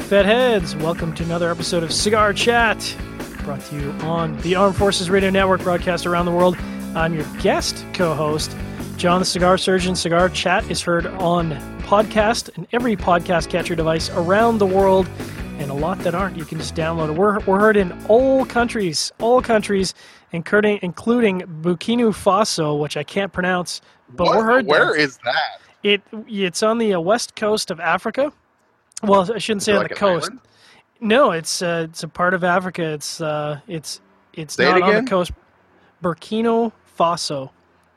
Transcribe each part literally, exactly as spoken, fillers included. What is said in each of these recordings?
Fed Heads. Welcome to another episode of Cigar Chat, brought to you on the Armed Forces Radio Network, broadcast around the world. I'm your guest co-host, John the Cigar Surgeon. Cigar Chat is heard on podcast and every podcast catcher device around the world, and a lot that aren't. You can just download it. We're, we're heard in all countries, all countries, including, including Burkina Faso, which I can't pronounce, but what? we're heard Where there. is that? It It's on the uh, west coast of Africa. Well, I shouldn't say on like the an coast. island? No, it's uh, it's a part of Africa. It's uh, it's it's Say it not on again? the coast. Burkina Faso.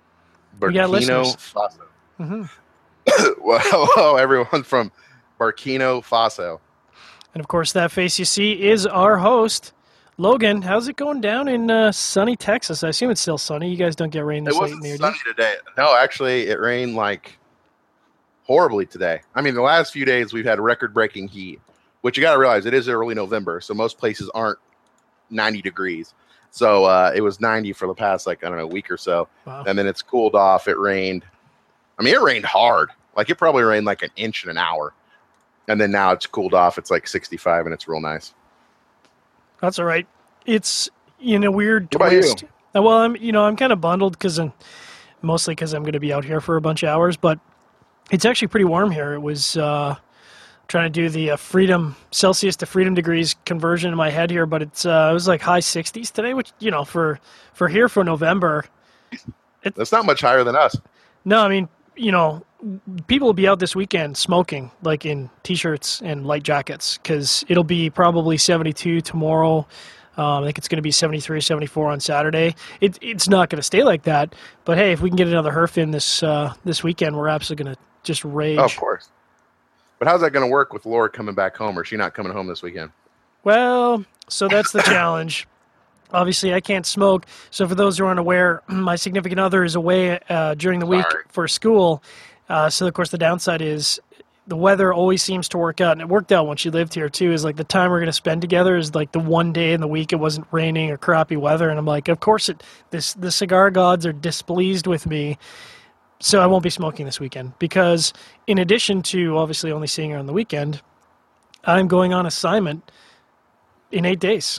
We got Burkina listeners. Faso. hmm Well, hello, everyone from Burkina Faso. And of course, that face you see is our host, Logan. How's it going down in uh, sunny Texas? I assume it's still sunny. You guys don't get rain this It late wasn't near sunny you. today. No, actually, it rained like horribly today. I mean, the last few days we've had record-breaking heat, which you got to realize it is early November, so most places aren't ninety degrees. So uh, it was ninety for the past, like, I don't know, week or so. Wow. And then it's cooled off. It rained. I mean, it rained hard. Like, it probably rained like an inch in an hour. And then now it's cooled off. It's like sixty-five, and it's real nice. That's all right. It's in a weird What about you? twist. Uh, Well, I'm you know I'm kind of bundled because I'm mostly because I'm going to be out here for a bunch of hours, but it's actually pretty warm here. It was uh, trying to do the uh, freedom Celsius to freedom degrees conversion in my head here, but it's uh, it was like high sixties today, which you know for for here for November. That's not much higher than us. No, I mean you know people will be out this weekend smoking like in t-shirts and light jackets because it'll be probably seventy-two tomorrow. Um, I think it's going to be seventy-three, seventy-four on Saturday. It, it's not going to stay like that, but hey, if we can get another Herf in this uh, this weekend, we're absolutely going to just rage. Oh, of course. But how's that going to work with Laura coming back home, or is she not coming home this weekend? Well, so that's the challenge. Obviously, I can't smoke. So for those who aren't aware, my significant other is away uh, during the week Sorry. for school. Uh, so, of course, the downside is the weather always seems to work out. And it worked out when she lived here, too, is like the time we're going to spend together is like the one day in the week it wasn't raining or crappy weather. And I'm like, of course, it. This the cigar gods are displeased with me. So I won't be smoking this weekend because in addition to obviously only seeing her on the weekend, I'm going on assignment in eight days.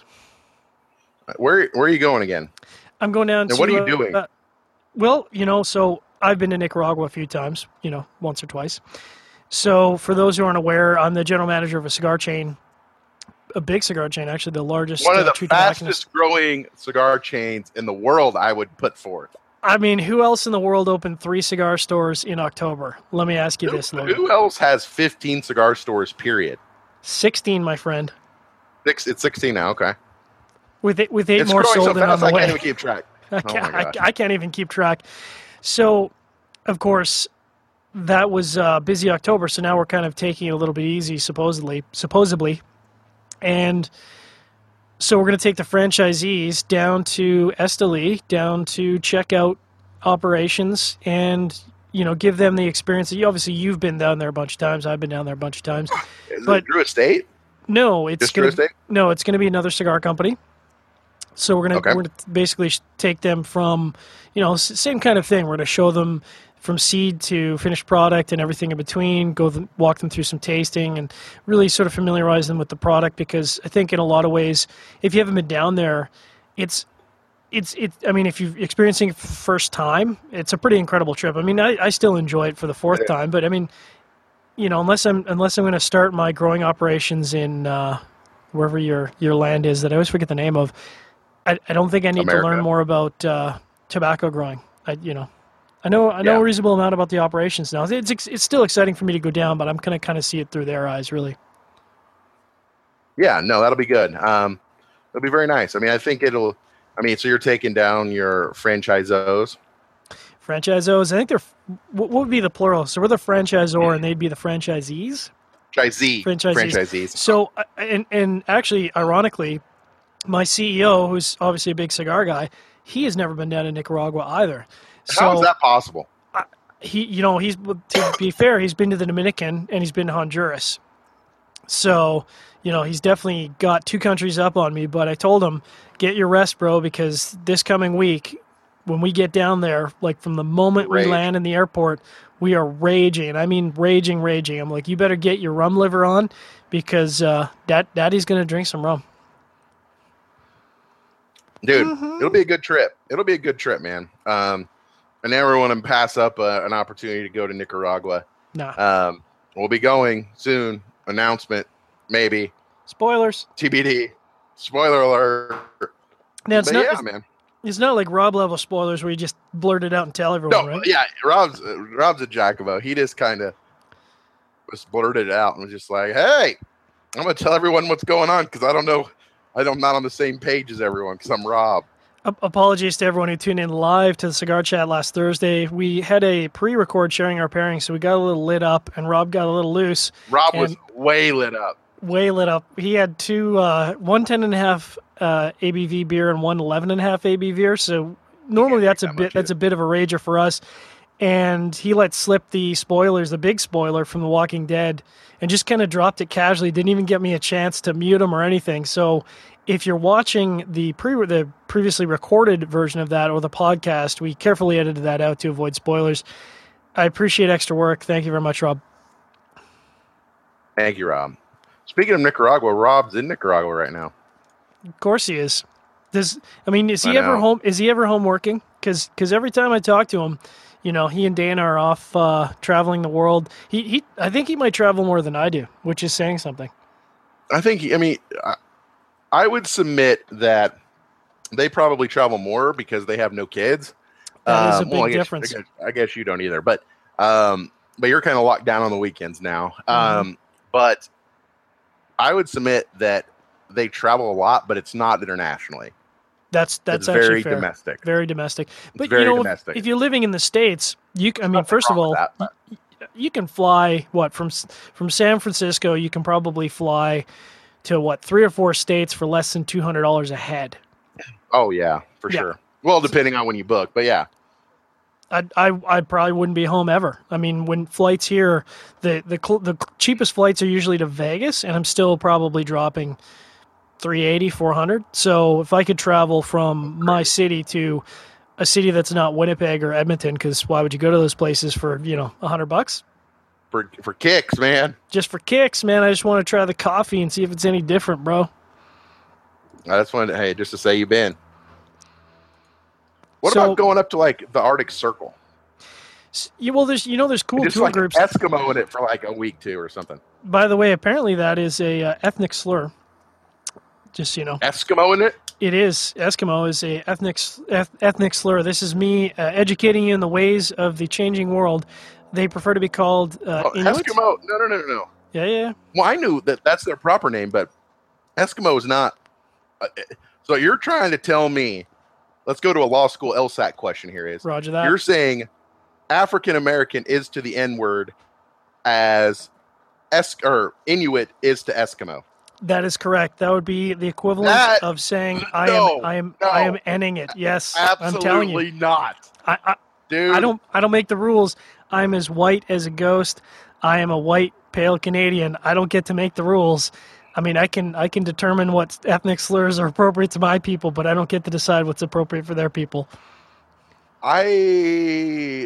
Where Where are you going again? I'm going down And to... what are you uh, doing? Uh, well, you know, so I've been to Nicaragua a few times, you know, once or twice. So for those who aren't aware, I'm the general manager of a cigar chain, a big cigar chain, actually the largest. One of uh, the true tobacconist- fastest growing cigar chains in the world, I would put forth. I mean, who else in the world opened three cigar stores in October? Let me ask you Who, this, Logan. who else has fifteen cigar stores, period? sixteen, my friend. Six, it's sixteen now, okay. With eight, with eight It's more growing sold so and on fast, the I way. can't even keep track. I Oh can't, my I, gosh. I can't even keep track. So, of course, that was uh, busy October. So now we're kind of taking it a little bit easy, supposedly, supposedly, and so we're going to take the franchisees down to Esteli, down to check out operations, and you know, give them the experience that you obviously you've been down there a bunch of times. I've been down there a bunch of times. Is But- it Drew Estate? No, it's Just going Drew to Estate? no, it's going to be another cigar company. So we're gonna Okay. we're gonna basically sh- take them from, you know, s- same kind of thing. We're gonna show them from seed to finished product and everything in between. Go th- walk them through some tasting and really sort of familiarize them with the product because I think in a lot of ways, if you haven't been down there, it's it's it. I mean, if you're experiencing it for the first time, it's a pretty incredible trip. I mean, I, I still enjoy it for the fourth It is. time, but I mean, you know, unless I'm unless I'm going to start my growing operations in uh, wherever your your land is that I always forget the name of. I, I don't think I need America. to learn more about uh, tobacco growing. I, you know, I know I know Yeah. a reasonable amount about the operations now. It's ex- it's still exciting for me to go down, but I'm gonna kind of see it through their eyes, really. Yeah, no, that'll be good. Um, it'll be very nice. I mean, I think it'll. I mean, so you're taking down your franchisors. Franchisos, I think they're f- what what would be the plural? So we're the franchisor, and they'd be the franchisees. Franchisee. Franchisees. Franchisees. So, uh, and and actually, ironically, my C E O, who's obviously a big cigar guy, he has never been down to Nicaragua either. So How is that possible? he, you know, he's to be fair, he's been to the Dominican and he's been to Honduras. So, you know, he's definitely got two countries up on me. But I told him, get your rest, bro, because this coming week, when we get down there, like from the moment Rage. we land in the airport, we are raging. And I mean raging, raging. I'm like, you better get your rum liver on because uh, Dad, Daddy's going to drink some rum. Dude, Mhm. it'll be a good trip. It'll be a good trip, man. Um, I never want to pass up uh, an opportunity to go to Nicaragua. Nah. Um, we'll be going soon. Announcement, maybe. Spoilers. T B D. Spoiler alert. Now, it's But not, yeah, it's, man. it's not like Rob level spoilers where you just blurt it out and tell everyone, No, right? yeah, Rob's uh, Rob's a Jacobo. He just kind of just blurted it out and was just like, "Hey, I'm gonna tell everyone what's going on because I don't know, I don't, I'm not on the same page as everyone because I'm Rob." A- Apologies to everyone who tuned in live to the Cigar Chat last Thursday. We had a pre-record sharing our pairings, so we got a little lit up, and Rob got a little loose. Rob was And- way lit up. Way lit up. He had two, uh, one ten and a half uh, A B V beer and one eleven and a half A B V beer. So normally drink that's a that bit much that's either. a bit of a rager for us. And he let slip the spoilers, the big spoiler from The Walking Dead, and just kind of dropped it casually. Didn't even get me a chance to mute him or anything. So if you're watching the pre the previously recorded version of that or the podcast, we carefully edited that out to avoid spoilers. I appreciate extra work. Thank you very much, Rob. Thank you, Rob. Speaking of Nicaragua, Rob's in Nicaragua right now. Of course he is. Does I mean is he I ever know. home? Is he ever home working? Because every time I talk to him, you know, he and Dana are off uh, traveling the world. He he I think he might travel more than I do, which is saying something. I think. I mean, I, I would submit that they probably travel more because they have no kids. That is a Um, well, big I guess, difference. I guess, I guess you don't either, but um, but you're kind of locked down on the weekends now. Mm-hmm. Um, but I would submit that they travel a lot, but it's not internationally. That's that's it's actually very fair. domestic. Very domestic. But very you know, domestic. If, if you're living in the States, you c- I mean, Nothing first of wrong all, with that, but- y- you can fly what from S- from San Francisco. You can probably fly to what three or four states for less than two hundred dollars a head. Oh yeah, for Yeah. sure. Well, depending on when you book, but yeah. I, I I probably wouldn't be home ever. I mean, when flights here, the the cl- the cheapest flights are usually to Vegas, and I'm still probably dropping three eighty, four hundred. So if I could travel from my city to a city that's not Winnipeg or Edmonton, because why would you go to those places for you know a hundred bucks For for kicks, man. just for kicks, man? I just want to try the coffee and see if it's any different, bro. I just wanted, hey, just to say you've been. What So- about going up to like the Arctic Circle? S- You, well, there's you know there's cool Just tour like groups. Eskimo in it for like a week too or something. By the way, apparently that is a uh, ethnic slur. Just so you know. Eskimo in it? It is. Eskimo is a ethnic eth- ethnic slur. This is me uh, educating you in the ways of the changing world. They prefer to be called uh, Oh, Inuit. Eskimo? No, no, no, no, no. Yeah, yeah. Well, I knew that that's their proper name, but Eskimo is not. Uh, so you're trying to tell me? Let's go to a law school LSAT question. Here is Roger that. you're saying African American is to the N word as es- or Inuit is to Eskimo. That is correct. That would be the equivalent That- of saying I no, am I am no. I am ending it. Yes, I'm telling you. Absolutely not, I, I dude. I don't I don't make the rules. I'm as white as a ghost. I am a white pale Canadian. I don't get to make the rules. I mean, I can I can determine what ethnic slurs are appropriate to my people, but I don't get to decide what's appropriate for their people. I.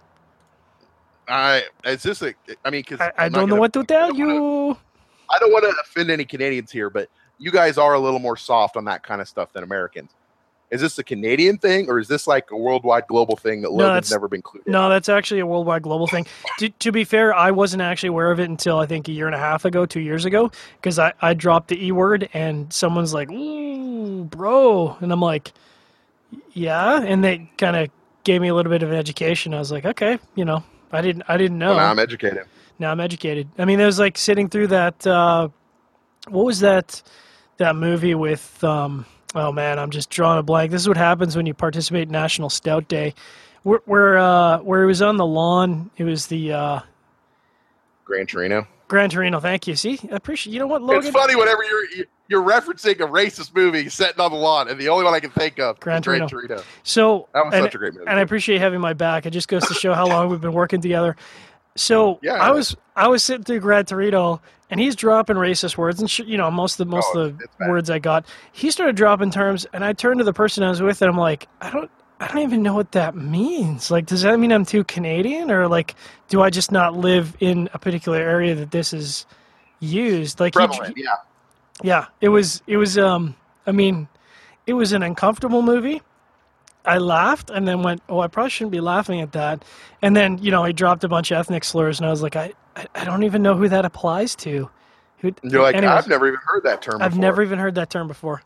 I is this a? I mean, because I, I don't know what to tell you. I don't want to offend any Canadians here, but you guys are a little more soft on that kind of stuff than Americans. Is this a Canadian thing, or is this like a worldwide global thing that No, Logan's that's- never been included? No, that's actually a worldwide global thing. To, to be fair, I wasn't actually aware of it until I think a year and a half ago, two years ago, because I, I dropped the E word and someone's like, ooh, bro. And I'm like, yeah. And they kind of gave me a little bit of an education. I was like, okay, you know, I didn't, I didn't know. Well, now I'm educated. Now I'm educated. I mean, there was like sitting through that, uh, what was that, that movie with, um, oh man, I'm just drawing a blank. This is what happens when you participate in National Stout Day. Where, where, uh, where it was on the lawn, it was the, uh, Gran Torino. Gran Torino. Thank you. See, I appreciate, you know what, Logan? It's funny whenever you're you're referencing a racist movie setting on the lawn, and the only one I can think of Gran is Gran Torino. Torino. So, That was and, such a great movie. and I appreciate having my back. It just goes to show how long we've been working together. So Yeah, I I know. was I was sitting through Gran Torino, and he's dropping racist words, and sh- you know most of the most Oh, of the it's bad. words I got. He started dropping terms, and I turned to the person I was with, and I'm like, I don't I don't even know what that means. Like, does that mean I'm too Canadian, or like, do I just not live in a particular area that this is used. Like Prevalent, he, yeah. yeah, it was it was um I mean, it was an uncomfortable movie. I laughed and then went, oh, I probably shouldn't be laughing at that. And then, you know, he dropped a bunch of ethnic slurs, and I was like, I, I, I don't even know who that applies to. Who, You're like, anyways, I've never even heard that term before. I've never even heard that term before.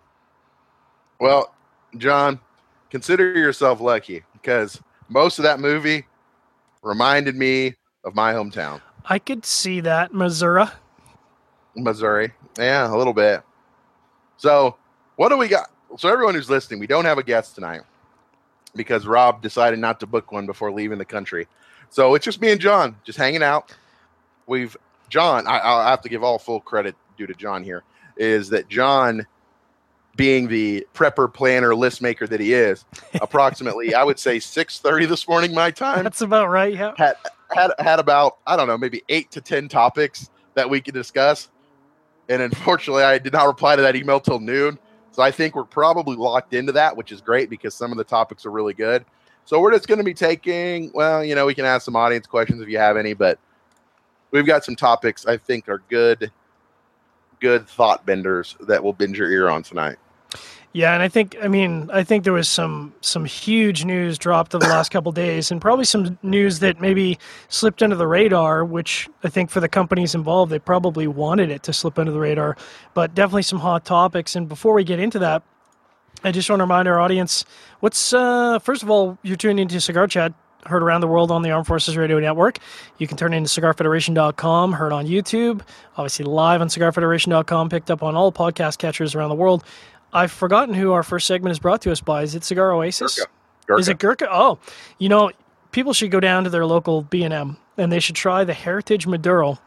Well, John, consider yourself lucky because most of that movie reminded me of my hometown. I could see that, Missouri. Missouri. Yeah, a little bit. So, what do we got? So, everyone who's listening, we don't have a guest tonight because Rob decided not to book one before leaving the country. So, it's just me and John just hanging out. We've, John, I, I'll have to give all full credit due to John here, is that John, being the prepper, planner, list maker that he is, approximately, I would say six thirty this morning, my time. That's about right, yeah. Had, had, had about, I don't know, maybe eight to ten topics that we could discuss. And unfortunately, I did not reply to that email till noon. So I think we're probably locked into that, which is great because some of the topics are really good. So we're just going to be taking, well, you know, we can ask some audience questions if you have any, but we've got some topics I think are good, good thought benders that will bend your ear on tonight. Yeah, and I think, I mean, I think there was some some huge news dropped over the last couple of days, and probably some news that maybe slipped under the radar, which I think for the companies involved, they probably wanted it to slip under the radar, but definitely some hot topics. And before we get into that, I just want to remind our audience, what's, uh, first of all, you're tuning into Cigar Chat, heard around the world on the Armed Forces Radio Network. You can turn into cigar federation dot com, heard on YouTube, obviously live on cigar federation dot com, picked up on all podcast catchers around the world. I've forgotten who our first segment is brought to us by. Is it Cigar Oasis? Gurkha. Gurkha. Is it Gurkha? Oh, you know, people should go down to their local B and M, and they should try the Heritage Maduro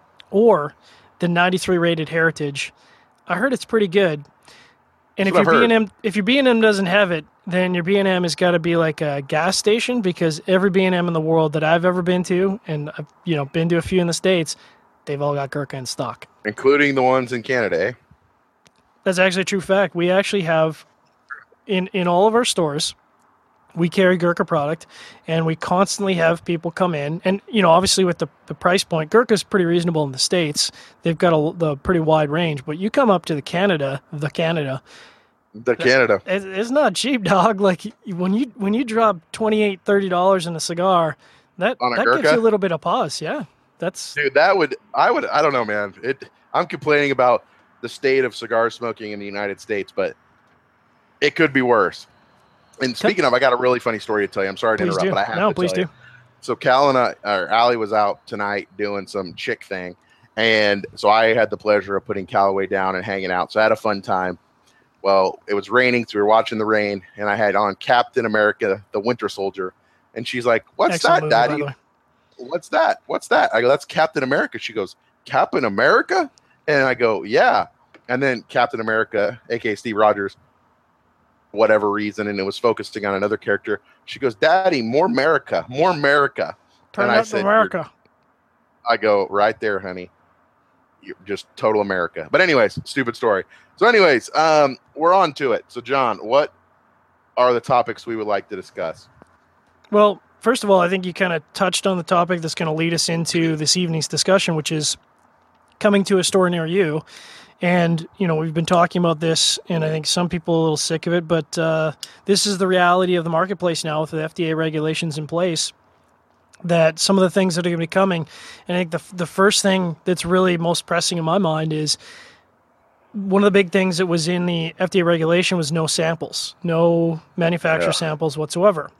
or the ninety-three rated Heritage. I heard it's pretty good. And That's if your B and M if your B and M doesn't have it, then your B and M has got to be like a gas station, because every B and M in the world that I've ever been to, and I've, you know, been to a few in the States, they've all got Gurkha in stock. Including the ones in Canada, eh? That's actually a true fact. We actually have, in, in all of our stores, we carry Gurkha product, and we constantly have people come in. And, you know, obviously with the, the price point, Gurkha is pretty reasonable in the States. They've got a the pretty wide range. But you come up to the Canada, the Canada. The Canada. It, it's not cheap, dog. Like, when you when you drop twenty-eight dollars, thirty dollars in a cigar, that, On a that Gurkha? gives you a little bit of pause. Yeah. That's Dude, that would, I would, I don't know, man. It. I'm complaining about the state of cigar smoking in the United States, but it could be worse. And speaking of, I got a really funny story to tell you. I'm sorry to Please interrupt, do. but I have No, to please tell do. you. So Cal and I, or Allie was out tonight doing some chick thing. And so I had the pleasure of putting Callaway down and hanging out. So I had a fun time. Well, it was raining, so we were watching the rain, and I had on Captain America, the Winter Soldier. And she's like, what's Excellent that, movie, by Daddy? the way. What's that? What's that? I go, that's Captain America. She goes, Captain America? And I go, yeah. And then Captain America, a k a. Steve Rogers, whatever reason, and it was focusing on another character. She goes, Daddy, more America, more America. Turn and I up said, America. I go, right there, honey. You're just total America. But anyways, stupid story. So anyways, um, we're on to it. So John, what are the topics we would like to discuss? Well, first of all, I think you kind of touched on the topic that's going to lead us into this evening's discussion, which is coming to a store near you. And, you know, we've been talking about this, and I think some people are a little sick of it, but uh, this is the reality of the marketplace now with the F D A regulations in place, that some of the things that are going to be coming, and I think the the first thing that's really most pressing in my mind is one of the big things that was in the F D A regulation was no samples, no manufacturer Yeah. samples whatsoever.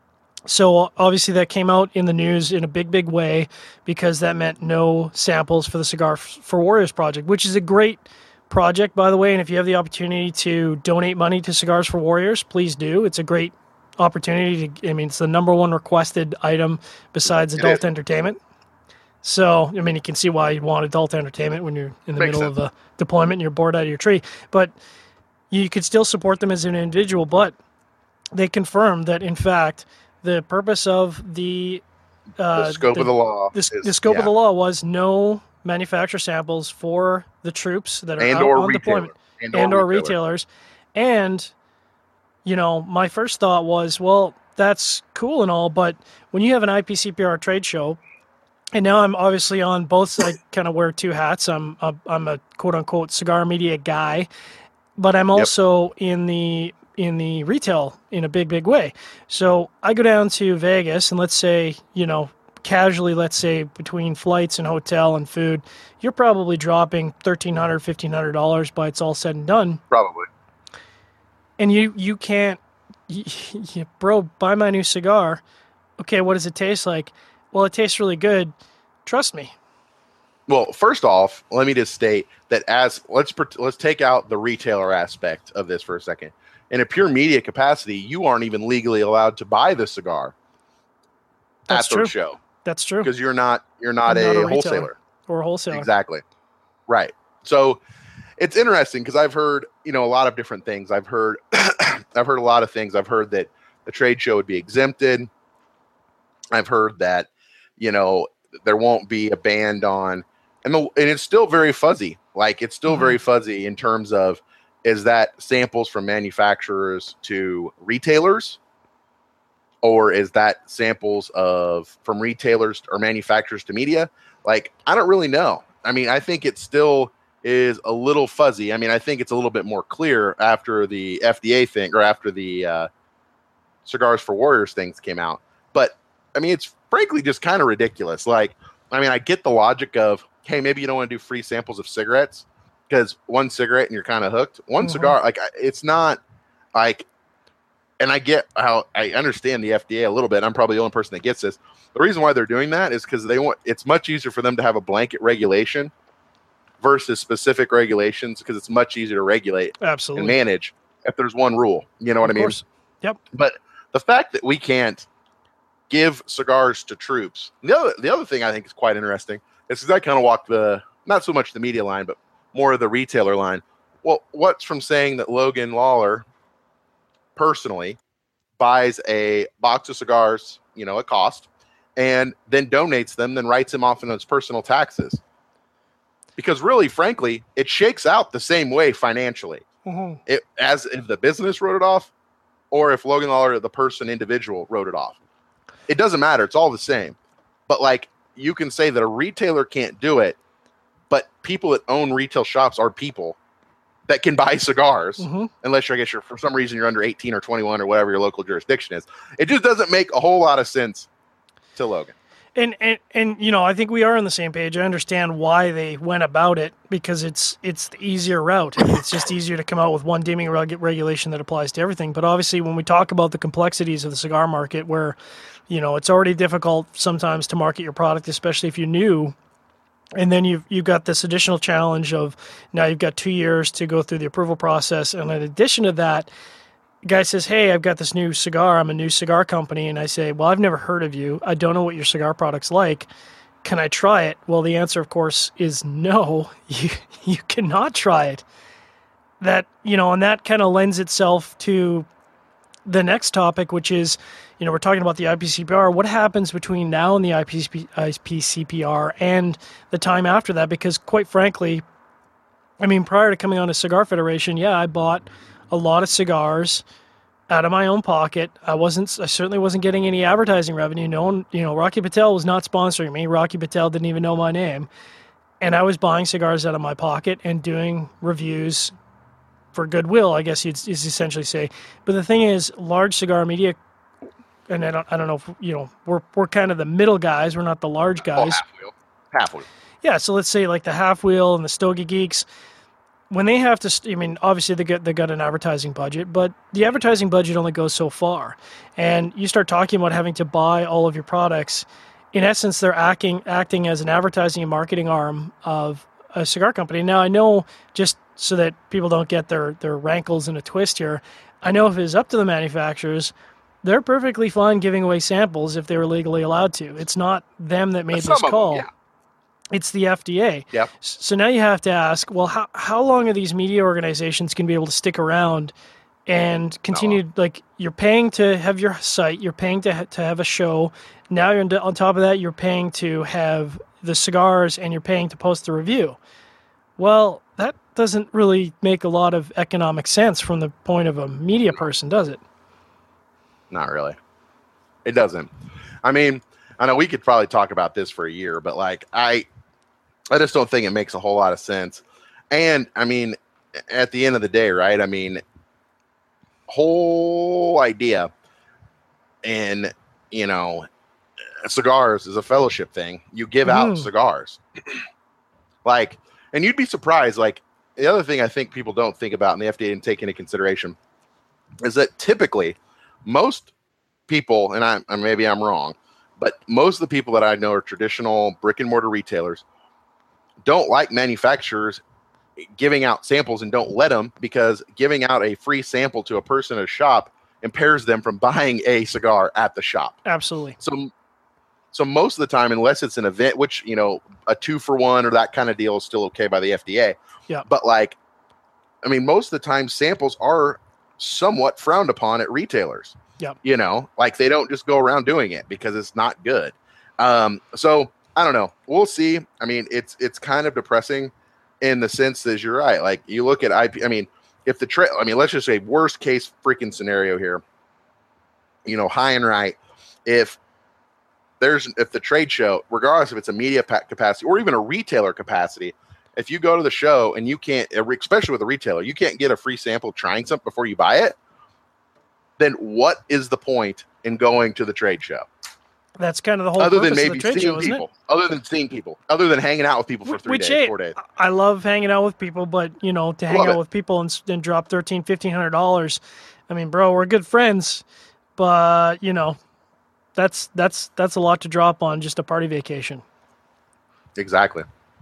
So obviously that came out in the news in a big, big way, because that meant no samples for the Cigar for Warriors project, which is a great project, by the way. And if you have the opportunity to donate money to Cigars for Warriors, please do. It's a great opportunity to, I mean, it's the number one requested item besides It adult is. entertainment. So, I mean, you can see why you'd want adult entertainment when you're in the Makes middle sense. of a deployment and you're bored out of your tree. But you could still support them as an individual, but they confirmed that, in fact, the purpose of the uh, The scope of the law. the, is- the scope yeah. of the law was no manufacturer samples for the troops that are and out or on retailer. deployment And, and or or retailer. retailers. And, you know, my first thought was, well, that's cool and all, but when you have an I P C P R trade show And now I'm obviously on both. I kind of wear two hats. I'm a, I'm a quote unquote cigar media guy, but I'm also yep. in the in the retail in a big big way. So I go down to Vegas, and let's say you know casually, let's say between flights and hotel and food, you're probably dropping thirteen hundred, fifteen hundred dollars by it's all said and done. Probably. And you you can't, you, you, bro, buy my new cigar. Okay, what does it taste like? Well, it tastes really good. Trust me. Well, first off, let me just state that as let's let's take out the retailer aspect of this for a second. In a pure media capacity, you aren't even legally allowed to buy the cigar That's at the true. show. That's true. Because you're not you're not, a, not a wholesaler or a wholesaler. Exactly. Right. So it's interesting because I've heard you know a lot of different things. I've heard I've heard a lot of things. I've heard that the trade show would be exempted. I've heard that, you know, there won't be a ban on, and, the, and it's still very fuzzy. Like, it's still mm-hmm. very fuzzy in terms of, is that samples from manufacturers to retailers? Or is that samples of from retailers or manufacturers to media? Like, I don't really know. I mean, I think it still is a little fuzzy. I mean, I think it's a little bit more clear after the F D A thing or after the uh, Cigars for Warriors things came out. But I mean, it's frankly just kind of ridiculous. Like, I mean, I get the logic of, hey, maybe you don't want to do free samples of cigarettes because one cigarette and you're kind of hooked. One mm-hmm. cigar, like, it's not like, and I get how I understand the F D A a little bit. I'm probably the only person that gets this. The reason why they're doing that is because they want, it's much easier for them to have a blanket regulation versus specific regulations because it's much easier to regulate Absolutely. and manage if there's one rule. You know what of I mean? Course. Yep. But the fact that we can't give cigars to troops. The other, the other thing I think is quite interesting is because I kind of walk the, not so much the media line, but more of the retailer line. Well, what's from saying that Logan Lawler personally buys a box of cigars, you know, at cost, and then donates them, then writes them off in his personal taxes? Because really, frankly, it shakes out the same way financially. Mm-hmm. It, as if the business wrote it off, or if Logan Lawler, the person, individual, wrote it off. It doesn't matter. It's all the same. But like, you can say that a retailer can't do it, but people that own retail shops are people that can buy cigars, mm-hmm. unless you're, I guess you're, for some reason you're under eighteen or twenty-one or whatever your local jurisdiction is. It just doesn't make a whole lot of sense to Logan. And, and, and, you know, I think we are on the same page. I understand why they went about it because it's, it's the easier route. It's just easier to come out with one dimming reg- regulation that applies to everything. But obviously when we talk about the complexities of the cigar market where, you know, it's already difficult sometimes to market your product, especially if you're new. And then you've, you've got this additional challenge of now you've got two years to go through the approval process. And in addition to that, guy says, hey, I've got this new cigar. I'm a new cigar company. And I say, well, I've never heard of you. I don't know what your cigar product's like. Can I try it? Well, the answer, of course, is no. You, you cannot try it. That, you know, and that kind of lends itself to the next topic, which is, you know, we're talking about the I P C P R. What happens between now and the I P C P R and the time after that? Because quite frankly, I mean, prior to coming on to Cigar Federation, yeah, I bought a lot of cigars out of my own pocket. I wasn't, I certainly wasn't getting any advertising revenue. No one, you know, Rocky Patel was not sponsoring me. Rocky Patel didn't even know my name. And I was buying cigars out of my pocket and doing reviews for goodwill, I guess you'd essentially say. But the thing is, large cigar media, and I don't, I don't know if, you know, we're, we're kind of the middle guys. We're not the large guys. Oh, half wheel. Half wheel. Yeah. So let's say like the Half Wheel and the Stogie Geeks, when they have to, I mean, obviously they got, they got an advertising budget, but the advertising budget only goes so far. And you start talking about having to buy all of your products. In essence, they're acting, acting as an advertising and marketing arm of a cigar company. Now, I know, just so that people don't get their, their rankles in a twist here, I know if it's up to the manufacturers, they're perfectly fine giving away samples if they were legally allowed to. It's not them that made this call. Them, yeah. It's the F D A. Yep. So now you have to ask, well, how how long are these media organizations going to be able to stick around and continue? No. Like, you're paying to have your site, you're paying to ha- to have a show. Now you're on top of that, you're paying to have the cigars, and you're paying to post the review. Well, that doesn't really make a lot of economic sense from the point of a media person, does it? Not really. It doesn't. I mean, I know we could probably talk about this for a year, but like I, I just don't think it makes a whole lot of sense. And I mean, at the end of the day, right? I mean, whole idea in, you know, cigars is a fellowship thing. You give Mm. out cigars. Like, and you'd be surprised. Like, the other thing I think people don't think about and the F D A didn't take into consideration is that typically most people, and I, I maybe I'm wrong, but most of the people that I know are traditional brick and mortar retailers don't like manufacturers giving out samples and don't let them, because giving out a free sample to a person at a shop impairs them from buying a cigar at the shop. Absolutely. So, so most of the time, unless it's an event, which, you know, a two for one or that kind of deal is still okay by the F D A. Yeah. But like, I mean, most of the time samples are somewhat frowned upon at retailers. Yeah. You know, like they don't just go around doing it because it's not good. Um, so I don't know. We'll see. I mean, it's, it's kind of depressing in the sense that you're right. Like you look at I P, I mean, if the trade, I mean, let's just say worst case freaking scenario here, you know, high and right. If there's, if the trade show, regardless if it's a media capacity or even a retailer capacity, if you go to the show and you can't, especially with a retailer, you can't get a free sample of trying something before you buy it, then what is the point in going to the trade show? That's kind of the whole other than purpose maybe of the trade seeing show, isn't people, it? other than seeing people, other than hanging out with people for three Which, days, hey, four days. I love hanging out with people, but you know, to hang Love out it. with people and, and drop thirteen, fifteen hundred dollars. I mean, bro, we're good friends, but you know, that's that's that's a lot to drop on just a party vacation. Exactly.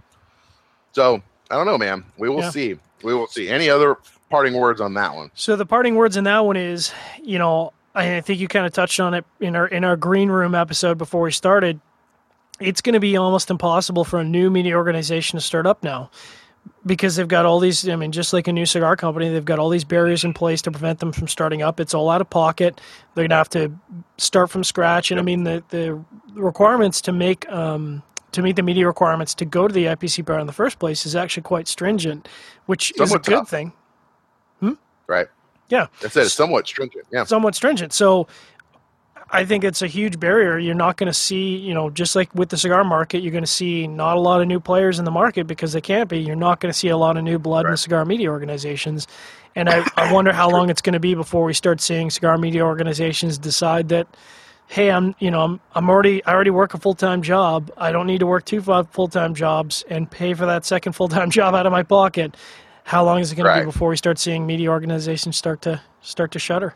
So I don't know, man. We will Yeah. see. We will see. Any other parting words on that one? So the parting words in that one is, you know, I think you kind of touched on it in our in our green room episode before we started. It's going to be almost impossible for a new media organization to start up now, because they've got all these, I mean, just like a new cigar company, they've got all these barriers in place to prevent them from starting up. It's all out of pocket. They're going to have to start from scratch. And I mean, the, the requirements to make, um, to meet the media requirements to go to the I P C bar in the first place is actually quite stringent, which is a Somewhat good tough. thing. Right. Yeah. I said it's somewhat stringent. Yeah. Somewhat stringent. So I think it's a huge barrier. You're not going to see, you know, just like with the cigar market, you're going to see not a lot of new players in the market because they can't be. You're not going to see a lot of new blood in the Right. cigar media organizations. And I, I wonder how long it's going to be before we start seeing cigar media organizations decide that, hey, I'm, you know, I'm, I'm already, I already work a full-time job. I don't need to work two full-time jobs and pay for that second full-time job out of my pocket. How long is it going Right. to be before we start seeing media organizations start to start to shudder?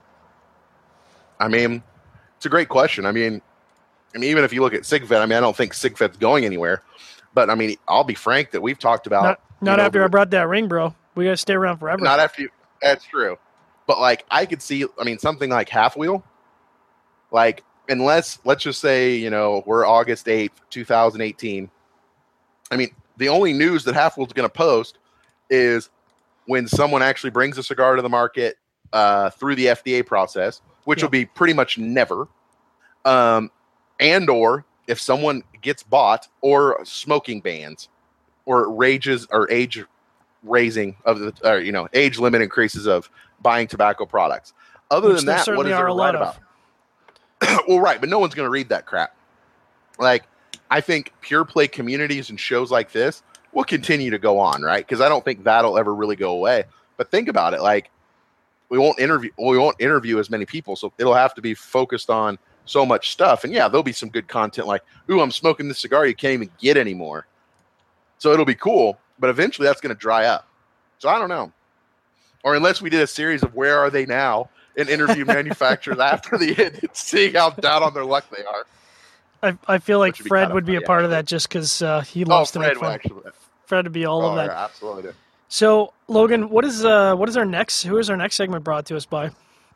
I mean, it's a great question. I mean, I mean, even if you look at SigFed, I mean, I don't think SigFed's going anywhere. But I mean, I'll be frank that we've talked about. Not, not you know, after I brought that ring, bro. We got to stay around forever. Not after you. That's true. But like, I could see. I mean, something like Half Wheel. Like, unless let's just say, you know, we're August eighth, two thousand eighteen. I mean, the only news that Half Wheel's going to post is when someone actually brings a cigar to the market uh, through the F D A process, which Yeah. will be pretty much never. Um, and or if someone gets bought, or smoking bans, or rages or age raising of the, or, you know, age limit increases of buying tobacco products. Other Which than there that, what certainly is are there a to lot write of. about? Well, right, but no one's going to read that crap. Like, I think pure play communities and shows like this will continue to go on, right? Because I don't think that'll ever really go away. But think about it, like we won't interview, we won't interview as many people, so it'll have to be focused on so much stuff. And yeah, there'll be some good content, like, "Ooh, I'm smoking this cigar you can't even get anymore." So it'll be cool, but eventually that's going to dry up. So I don't know, or unless we did a series of "Where Are They Now" and interview manufacturers after the end, seeing how down on their luck they are. I, I feel like Which would be Fred kind of would be a funny, part of actually. that just because uh, he Oh, loves to Fred make would fun. actually. Fred would be all Oh, of that. yeah, absolutely. So, Logan, what is uh, what is our next? Who is our next segment brought to us by?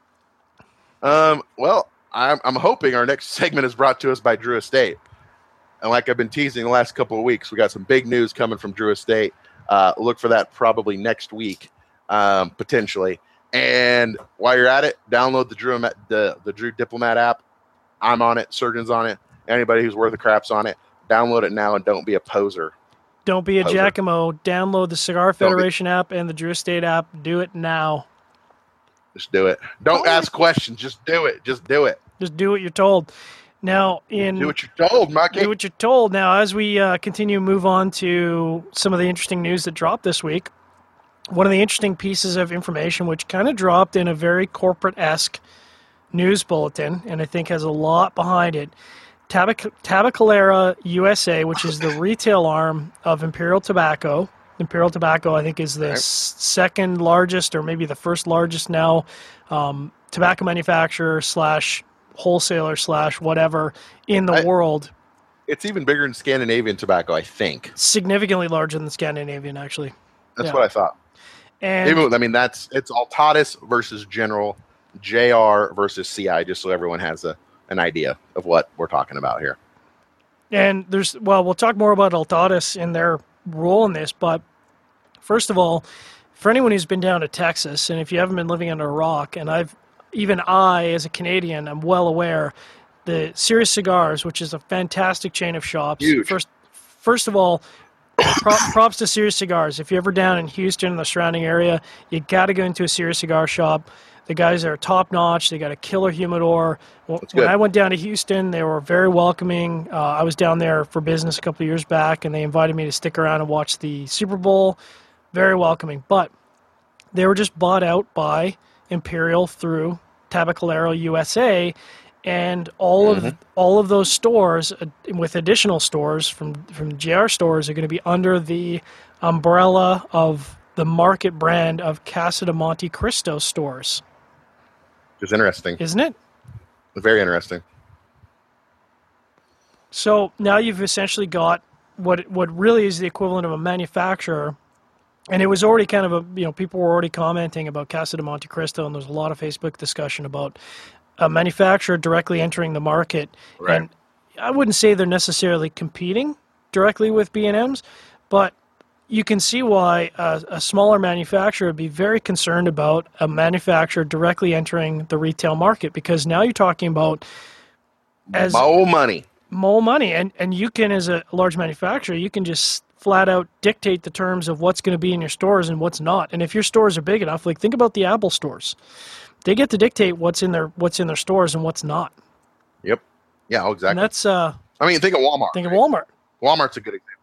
Um, well, I'm, I'm hoping our next segment is brought to us by Drew Estate. And like I've been teasing the last couple of weeks, we got some big news coming from Drew Estate. Uh, look for that probably next week, um, potentially. And while you're at it, download the Drew the, the Drew Diplomat app. I'm on it. Surgeon's on it. Anybody who's worth a crap's on it. Download it now and don't be a poser. Don't be a Poser. Giacomo. Download the Cigar Don't be- Federation app and the Drew Estate app. Do it now. Just do it. Don't Oh. ask questions. Just do it. Just do it. Just do what you're told. Now, in do what you're told, Mikey. Do what you're told. Now, as we uh, continue to move on to some of the interesting news that dropped this week, one of the interesting pieces of information, which kind of dropped in a very corporate-esque news bulletin, and I think has a lot behind it, Tabac- Tabacalera U S A, which is the retail arm of Imperial Tobacco. Imperial Tobacco, I think, is the right. s- second largest, or maybe the first largest now, um, tobacco manufacturer slash wholesaler slash whatever in the I, world. It's even bigger than Scandinavian tobacco, I think. Significantly larger than Scandinavian, actually. That's yeah. what I thought. And even, I mean, that's it's Altadis versus General, J R versus C I, just so everyone has a an idea of what we're talking about here. And there's, well, we'll talk more about Altadis and their role in this, but first of all, for anyone who's been down to Texas, and if you haven't been living under a rock, and I've, even I, as a Canadian, I'm well aware, the Serious Cigars, which is a fantastic chain of shops. Huge. First, first of all, prop, props to Serious Cigars. If you're ever down in Houston and the surrounding area, you got to go into a Serious Cigar shop. The guys are top-notch. They got a killer humidor. When I went down to Houston, they were very welcoming. Uh, I was down there for business a couple of years back, and they invited me to stick around and watch the Super Bowl. Very welcoming. But they were just bought out by Imperial through Tabacalera U S A, and all mm-hmm. of all of those stores, uh, with additional stores from, from J R stores, are going to be under the umbrella of the market brand of Casa de Monte Cristo stores. It's interesting. Isn't it? Very interesting. So now you've essentially got what what really is the equivalent of a manufacturer, and it was already kind of a, you know, people were already commenting about Casa de Monte Cristo, and there's a lot of Facebook discussion about a manufacturer directly entering the market. Right. And I wouldn't say they're necessarily competing directly with B and M's, but you can see why a, a smaller manufacturer would be very concerned about a manufacturer directly entering the retail market, because now you're talking about as more money. More money. And, and you can, as a large manufacturer, you can just flat out dictate the terms of what's going to be in your stores and what's not. And if your stores are big enough, like think about the Apple stores. They get to dictate what's in their what's in their stores and what's not. Yep. Yeah, exactly. And that's uh I mean, think of Walmart. Think right? of Walmart. Walmart's a good example.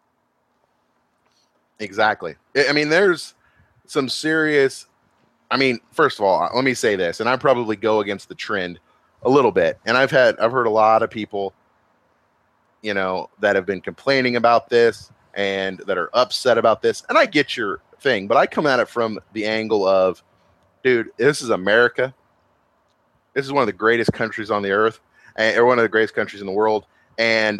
Exactly. I mean, there's some serious, I mean, first of all, let me say this, and I probably go against the trend a little bit. And I've had, I've heard a lot of people, you know, that have been complaining about this and that are upset about this. And I get your thing, but I come at it from the angle of, dude, this is America. This is one of the greatest countries on the earth, or one of the greatest countries in the world. And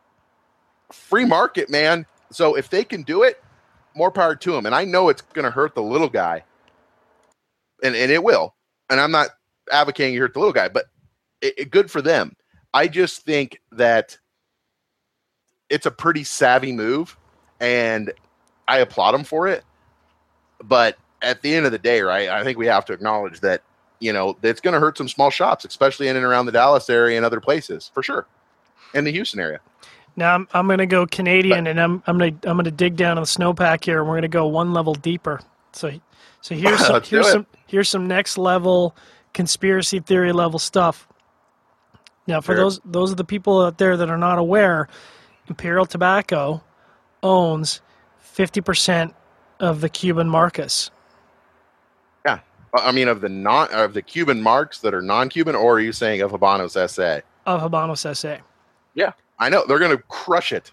free market, man. So if they can do it, more power to them. And I know it's going to hurt the little guy, and, and it will. And I'm not advocating you hurt the little guy, but it, it, good for them. I just think that it's a pretty savvy move, and I applaud them for it. But at the end of the day, right, I think we have to acknowledge that, you know, it's going to hurt some small shops, especially in and around the Dallas area and other places, for sure, and the Houston area. Now I'm I'm going to go Canadian, but, and I'm I'm going to I'm going to dig down in the snowpack here, and we're going to go one level deeper. So so here's some here's some here's some next level conspiracy theory level stuff. Now, for sure. those those are the people out there that are not aware, Imperial Tobacco owns fifty percent of the Cuban Marcas. Yeah, I mean of the non of the Cuban marks that are non-Cuban, or are you saying of Habanos S A? Of Habanos S A. Yeah. I know they're going to crush it.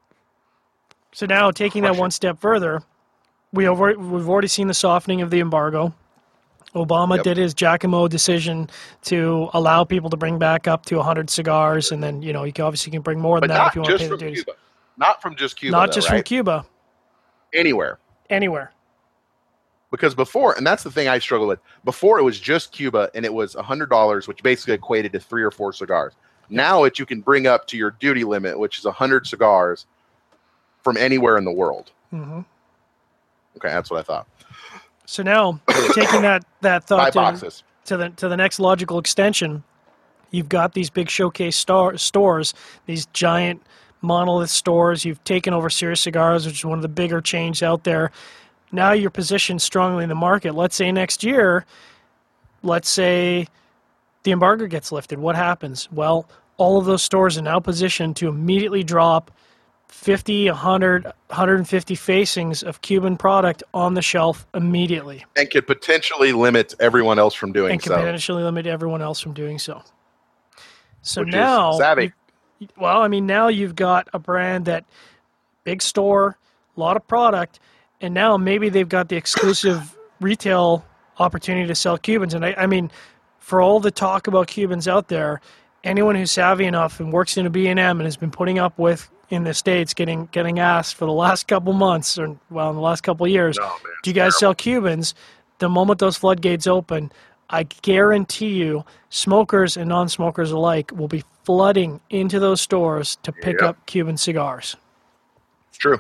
So now, taking crush that one it. step further, we have, we've already seen the softening of the embargo. Obama yep. did his Giacomo decision to allow people to bring back up to one hundred cigars, and then, you know, you can obviously can bring more than but that if you want to pay the from duties. Cuba. Not from just Cuba. Not though, just right? from Cuba. Anywhere. Anywhere. Because before, and that's the thing I struggle with. Before it was just Cuba, and it was one hundred dollars, which basically equated to three or four cigars. Now it you can bring up to your duty limit, which is one hundred cigars from anywhere in the world. Mm-hmm. Okay, that's what I thought. So now, taking that, that thought to, to the to the next logical extension, you've got these big showcase star, stores, these giant monolith stores. You've taken over Serious Cigars, which is one of the bigger chains out there. Now you're positioned strongly in the market. Let's say next year, let's say the embargo gets lifted. What happens? Well, all of those stores are now positioned to immediately drop fifty, one hundred, one hundred fifty facings of Cuban product on the shelf immediately. And could potentially limit everyone else from doing and could so. potentially limit everyone else from doing so. So Which now, is savvy. you- well, I mean, now you've got a brand that big store, a lot of product, and now maybe they've got the exclusive retail opportunity to sell Cubans. And I, I mean, for all the talk about Cubans out there, anyone who's savvy enough and works in a B and M and has been putting up with in the States getting getting asked for the last couple months, or well, in the last couple of years, No, man, do you guys terrible. sell Cubans? The moment those floodgates open, I guarantee you, smokers and non-smokers alike will be flooding into those stores to pick Yep. up Cuban cigars. It's true.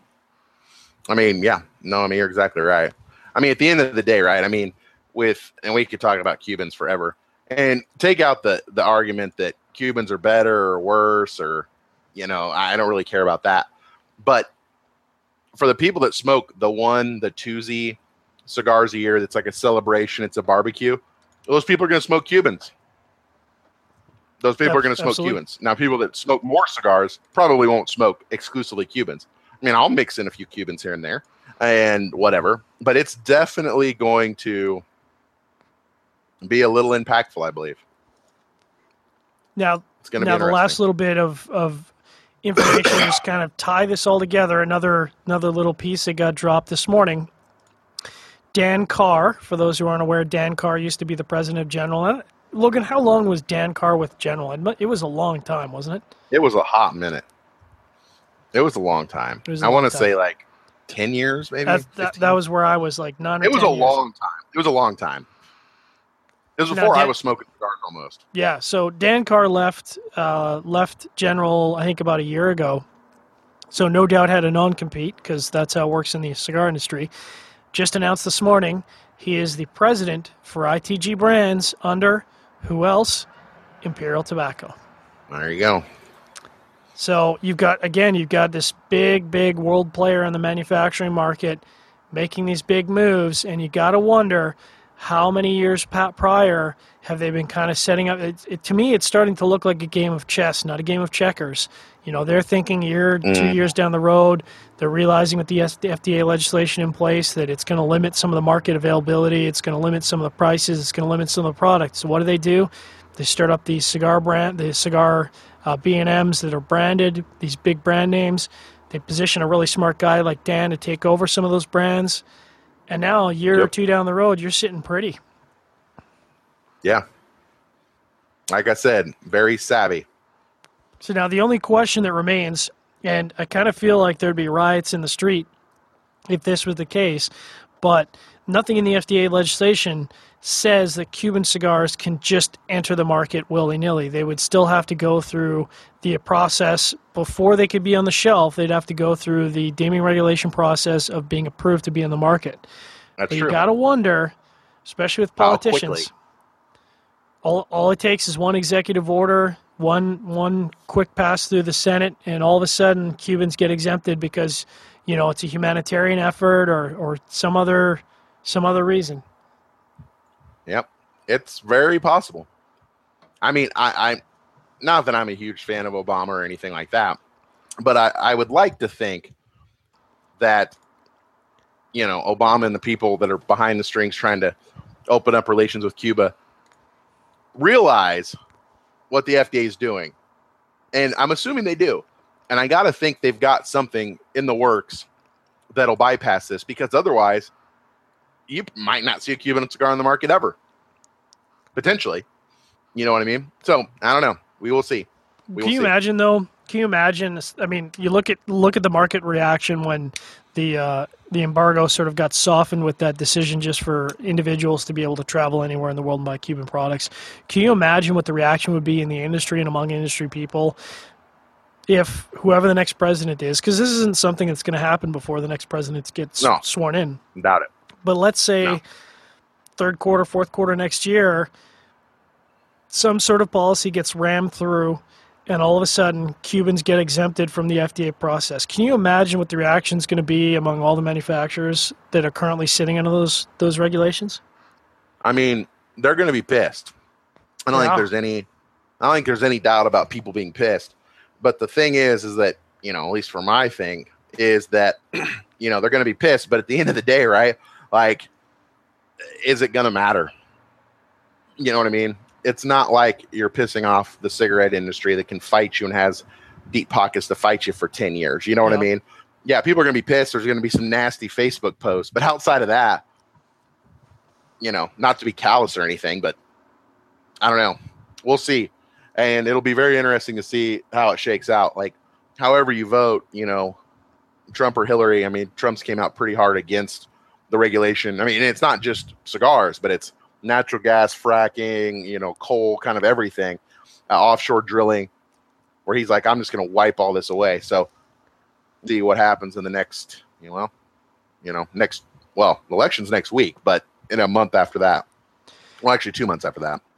I mean, yeah. No, I mean, you're exactly right. I mean, at the end of the day, right? I mean, with, and we could talk about Cubans forever, and take out the, the argument that Cubans are better or worse, or, you know, I don't really care about that. But for the people that smoke the one, the two Z cigars a year, that's like a celebration, it's a barbecue, those people are going to smoke Cubans. Those people Ab- are going to smoke absolutely. Cubans. Now, people that smoke more cigars probably won't smoke exclusively Cubans. I mean, I'll mix in a few Cubans here and there and whatever, but it's definitely going to be a little impactful, I believe. Now, It's going to be now the interesting. last little bit of, of information just kind of tie this all together. Another another little piece that got dropped this morning. Dan Carr, for those who aren't aware, Dan Carr used to be the president of General. Uh, Logan, how long was Dan Carr with General? It mu- It was a long time, wasn't it? It was a hot minute. It was a long time. It was a I long want to time. say like ten years, maybe. That, that, fifteen. that was where I was like nine or It was ten a years. long time. It was a long time. It was Now, before I Dan- was smoking cigars almost. Yeah, so Dan Carr left uh, left General, I think, about a year ago. So no doubt had a non-compete, because that's how it works in the cigar industry. Just announced this morning he is the president for I T G Brands under, who else? Imperial Tobacco. There you go. So you've got, again, you've got this big, big world player in the manufacturing market making these big moves, and you got to wonder how many years pa- prior have they been kind of setting up. It, it, to me, it's starting to look like a game of chess, not a game of checkers. You know, they're thinking a year, two Mm. years down the road, they're realizing with the S- the F D A legislation in place that it's going to limit some of the market availability, it's going to limit some of the prices, it's going to limit some of the products. So what do they do? They start up these cigar brand, the cigar uh, B and M's that are branded, these big brand names. They position a really smart guy like Dan to take over some of those brands. And now, a year or Yep. two down the road, you're sitting pretty. Yeah. Like I said, very savvy. So now the only question that remains, and I kind of feel like there'd be riots in the street if this was the case, but nothing in the F D A legislation says that Cuban cigars can just enter the market willy-nilly. They would still have to go through the process before they could be on the shelf. They'd have to go through the deeming regulation process of being approved to be in the market. That's But true. you got to wonder, especially with How politicians, quickly? all, all it takes is one executive order, one one quick pass through the Senate, and all of a sudden Cubans get exempted because, you know, it's a humanitarian effort or, or some other some other reason. Yep. It's very possible. I mean, I, I not that I'm a huge fan of Obama or anything like that, but I, I would like to think that, you know, Obama and the people that are behind the strings trying to open up relations with Cuba realize what the F D A is doing. And I'm assuming they do. And I got to think they've got something in the works that'll bypass this, because otherwise you might not see a Cuban cigar on the market ever. Potentially. You know what I mean? So, I don't know. We will see. We Can will you see. imagine though? Can you imagine? I mean, you look at look at the market reaction when the uh, the embargo sort of got softened with that decision just for individuals to be able to travel anywhere in the world and buy Cuban products. Can you imagine what the reaction would be in the industry and among industry people if whoever the next president is? Because this isn't something that's going to happen before the next president gets No. sworn in. Doubt it. But let's say No. third quarter, fourth quarter next year, some sort of policy gets rammed through, and all of a sudden Cubans get exempted from the F D A process. Can you imagine what the reaction is going to be among all the manufacturers that are currently sitting under those those regulations? I mean, they're going to be pissed. I don't Yeah. think there's any I don't think there's any doubt about people being pissed. But the thing is, is that, you know, at least for my thing, is that, you know, they're going to be pissed. But at the end of the day, right, like, is it going to matter? You know what I mean? It's not like you're pissing off the cigarette industry that can fight you and has deep pockets to fight you for ten years. You know what Yeah. I mean? Yeah, people are going to be pissed. There's going to be some nasty Facebook posts. But outside of that, you know, not to be callous or anything, but I don't know. We'll see. And it'll be very interesting to see how it shakes out. Like, however you vote, you know, Trump or Hillary, I mean, Trump's came out pretty hard against the regulation. I mean, it's not just cigars, but it's natural gas, fracking, you know, coal, kind of everything, uh, offshore drilling, where he's like, I'm just going to wipe all this away. So see what happens in the next, you know, you know, next, well, election's next week, but in a month after that. Well, actually two months after that.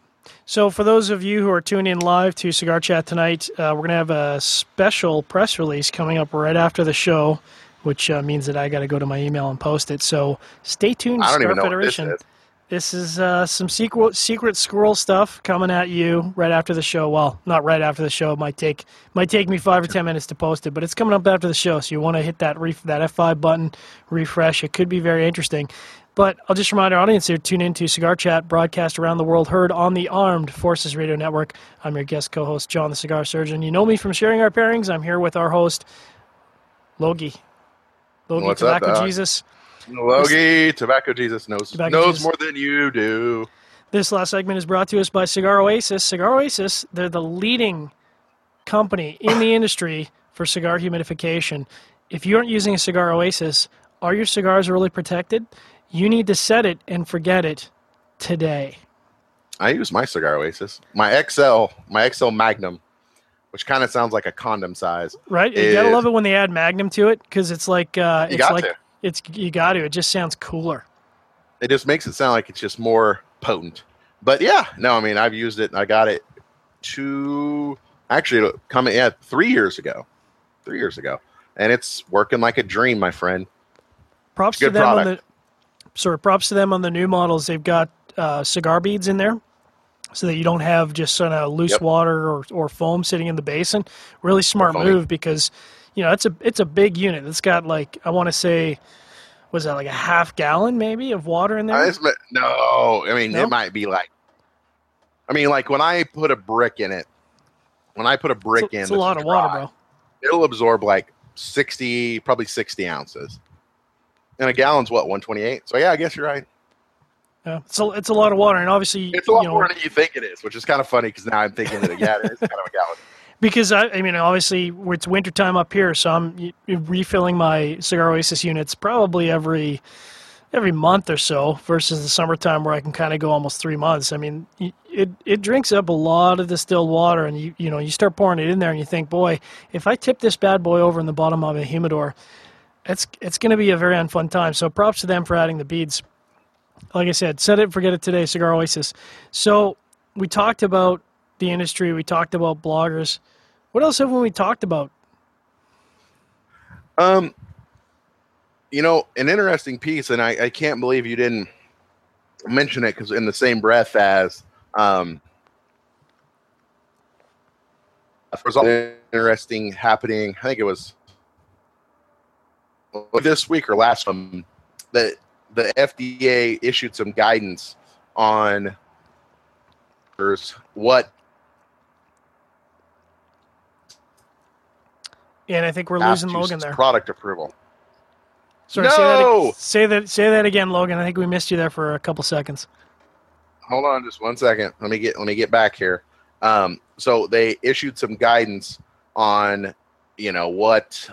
So for those of you who are tuning in live to Cigar Chat tonight, uh, we're going to have a special press release coming up right after the show, which uh, means that I got to go to my email and post it. So stay tuned, I don't Cigar even know Federation. what this is. This is uh, some secret secret squirrel stuff coming at you right after the show. Well, not right after the show. It might take might take me five or ten minutes to post it, but it's coming up after the show. So you want to hit that ref- that F five button, refresh. It could be very interesting. But I'll just remind our audience here, tune in to Cigar Chat, broadcast around the world, heard on the Armed Forces Radio Network. I'm your guest co-host, John the Cigar Surgeon. You know me from Sharing Our Pairings. I'm here with our host, Logie. Logie, What's up, Tobacco Doc? Jesus. Logie, Tobacco Jesus knows, Tobacco knows Jesus. more than you do. This last segment is brought to us by Cigar Oasis. Cigar Oasis, they're the leading company in the industry for cigar humidification. If you aren't using a Cigar Oasis, are your cigars really protected? You need to set it and forget it today. I use my Cigar Oasis, my X L, my X L Magnum, which kind of sounds like a condom size. Right? You is- gotta love it when they add Magnum to it because it's like uh, You it's got like to. it's you got to. It just sounds cooler. It just makes it sound like it's just more potent. But yeah, no, I mean, I've used it and I got it two, actually, coming, yeah, three years ago. Three years ago. And it's working like a dream, my friend. Props Good to them on product. the sorry, props to them on the new models. They've got uh, cigar beads in there, so that you don't have just sort of loose Yep. water or, or foam sitting in the basin. Really smart Foamy. move because you know it's a it's a big unit. It's got like I want to say, was that like a half gallon maybe of water in there? I just, no, I mean, No? it might be like, I mean, like when I put a brick in it, when I put a brick it's, in, it's a that's lot of water, dry, bro. It'll absorb like sixty, probably sixty ounces. And a gallon's what, one twenty-eight? So yeah, I guess you're right. Yeah, it's a, it's a lot of water, and obviously It's a lot you know, more than you think it is, which is kind of funny because now I'm thinking that, yeah, it is kind of a gallon. because I, I mean, obviously it's wintertime up here, so I'm y- refilling my Cigar Oasis units probably every every month or so versus the summertime where I can kind of go almost three months. I mean, y- it it drinks up a lot of distilled water, and you you know you start pouring it in there, and you think, boy, if I tip this bad boy over in the bottom of a humidor, it's it's going to be a very unfun time. So props to them for adding the beads. Like I said, set it, forget it today, Cigar Oasis. So we talked about the industry. We talked about bloggers. What else have we talked about? Um, you know, an interesting piece, and I, I can't believe you didn't mention it because in the same breath as um, there's all interesting happening. I think it was this week or last one that the F D A issued some guidance on what. And I think we're losing Logan Massachusetts there. Product approval. Sorry, say, that, No! ag- say that. Say that again, Logan. I think we missed you there for a couple seconds. Hold on just one second. Let me get let me get back here. Um, so they issued some guidance on, you know, what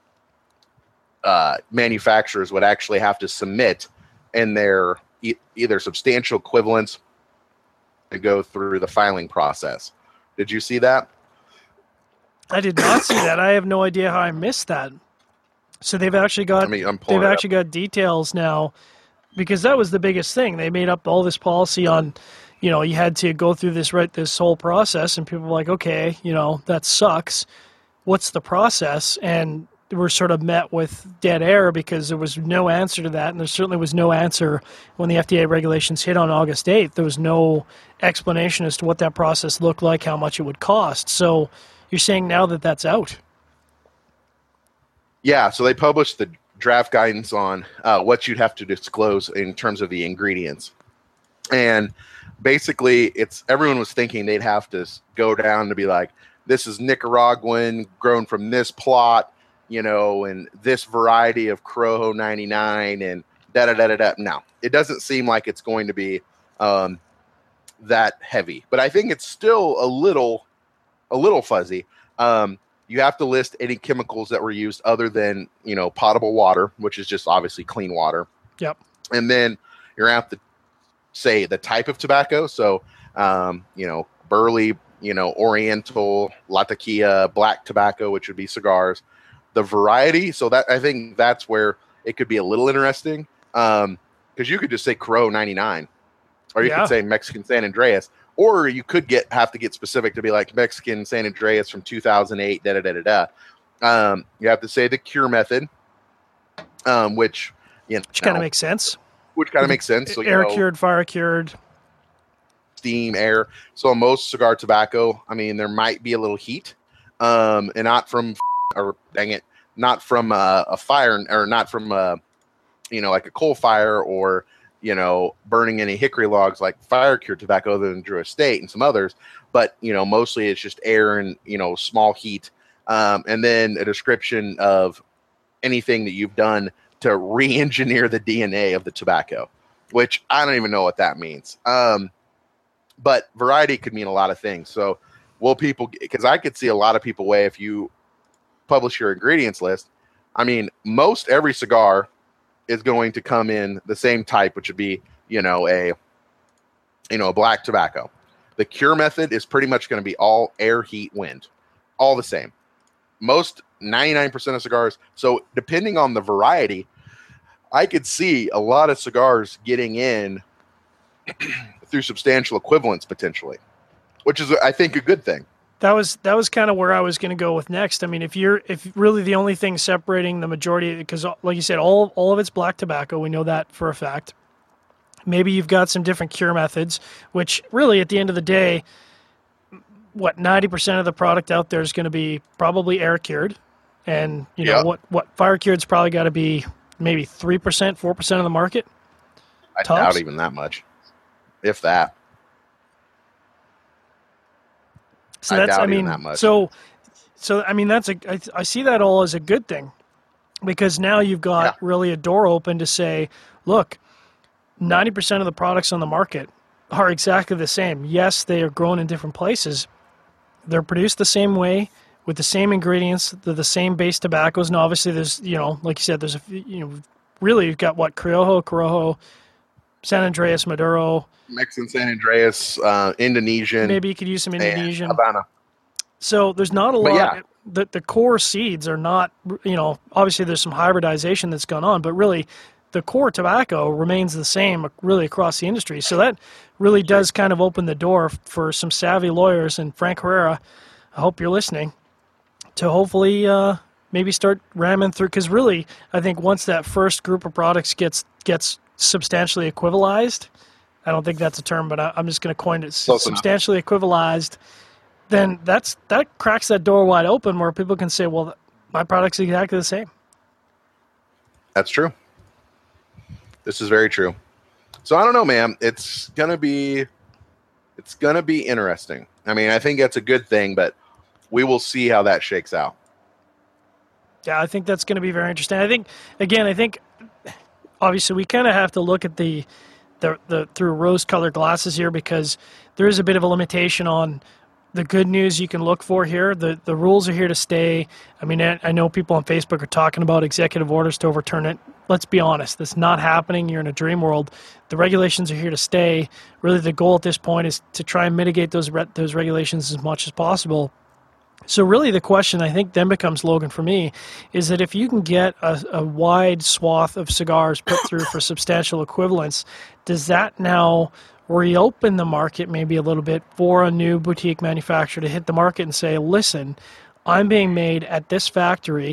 uh, manufacturers would actually have to submit in their e- either substantial equivalence to go through the filing process. Did you see that? I did not see that. I have no idea how I missed that. So they've actually got I mean, I'm pulling they've it up. actually got details now, because that was the biggest thing. They made up all this policy on, you know, you had to go through this right this whole process, and people were like, okay, you know, that sucks. What's the process? And were sort of met with dead air because there was no answer to that, and there certainly was no answer when the F D A regulations hit on August eighth. There was no explanation as to what that process looked like, how much it would cost. So you're saying now that that's out? Yeah, so they published the draft guidance on uh, what you'd have to disclose in terms of the ingredients. And basically, it's everyone was thinking they'd have to go down to be like, this is Nicaraguan, grown from this plot, you know, and this variety of Corojo ninety-nine and da-da-da-da-da. No, it doesn't seem like it's going to be um, that heavy. But I think it's still a little, a little fuzzy. Um, you have to list any chemicals that were used other than, you know, potable water, which is just obviously clean water. Yep. And then you're going to have to say the type of tobacco. So, um, you know, burley, you know, Oriental, Latakia, black tobacco, which would be cigars. The variety, so that I think that's where it could be a little interesting, um, because you could just say Corojo ninety-nine, or you yeah. could say Mexican San Andreas, or you could get have to get specific to be like Mexican San Andreas from two thousand eight, da da da da da. Um, you have to say the cure method, um, which you know, which kind of makes sense. Which kind of makes sense. So, air you know, cured, fire cured, steam, air. So most cigar tobacco, I mean, there might be a little heat, um, and not from. Or dang it, not from uh, a fire, or not from uh, you know, like a coal fire, or you know, burning any hickory logs like fire cured tobacco, other than Drew Estate and some others. But you know, mostly it's just air and you know, small heat, um, and then a description of anything that you've done to re-engineer the D N A of the tobacco, which I don't even know what that means. Um, but variety could mean a lot of things. So, will people? Because I could see a lot of people way if you publish your ingredients list. I mean, most every cigar is going to come in the same type, which would be, you know, a, you know, a black tobacco. The cure method is pretty much going to be all air, heat, wind, all the same. Most ninety-nine percent of cigars. So depending on the variety, I could see a lot of cigars getting in through substantial equivalence potentially, which is, I think, a good thing. That was that was kind of where I was going to go with next. I mean, if you're if really the only thing separating the majority, because like you said, all all of it's black tobacco, we know that for a fact. Maybe you've got some different cure methods, which really at the end of the day, what ninety percent of the product out there is going to be probably air cured, and you know yeah. what what fire cured's probably got to be maybe three percent, four percent of the market. I Tops? doubt even that much, if that. So I that's, doubt I mean, even that much. so, so I mean, that's a, I, I see that all as a good thing, because now you've got Yeah. really a door open to say, look, ninety percent of the products on the market are exactly the same. Yes, they are grown in different places. They're produced the same way with the same ingredients. They're the same base tobaccos. And obviously there's, you know, like you said, there's a, you know, really you've got what, Criollo, Corojo, San Andreas, Maduro, Mexican San Andreas, uh, Indonesian. maybe you could use some Indonesian. Havana. So there's not a But lot. yeah. The, the core seeds are not, you know, obviously there's some hybridization that's gone on, but really the core tobacco remains the same really across the industry. So that really does kind of open the door for some savvy lawyers. And Frank Herrera, I hope you're listening, to hopefully uh, maybe start ramming through. Because really, I think once that first group of products gets gets substantially equivalized, I don't think that's a term, but I, I'm just going to coin it, Close substantially equivalized, then that's that cracks that door wide open where people can say, well, my product's exactly the same. That's true. This is very true. So I don't know, man. It's gonna be, it's gonna be interesting. I mean, I think that's a good thing, but we will see how that shakes out. Yeah, I think that's going to be very interesting. I think, again, I think obviously we kind of have to look at the, the the through rose-colored glasses here, because there is a bit of a limitation on the good news you can look for here. The the rules are here to stay. I mean, I, I know people on Facebook are talking about executive orders to overturn it. Let's be honest, that's not happening. You're in a dream world. The regulations are here to stay. Really, the goal at this point is to try and mitigate those re- those regulations as much as possible. So really the question, I think, then becomes, Logan, for me, is that if you can get a, a wide swath of cigars put through for substantial equivalence, does that now reopen the market maybe a little bit for a new boutique manufacturer to hit the market and say, listen, I'm being made at this factory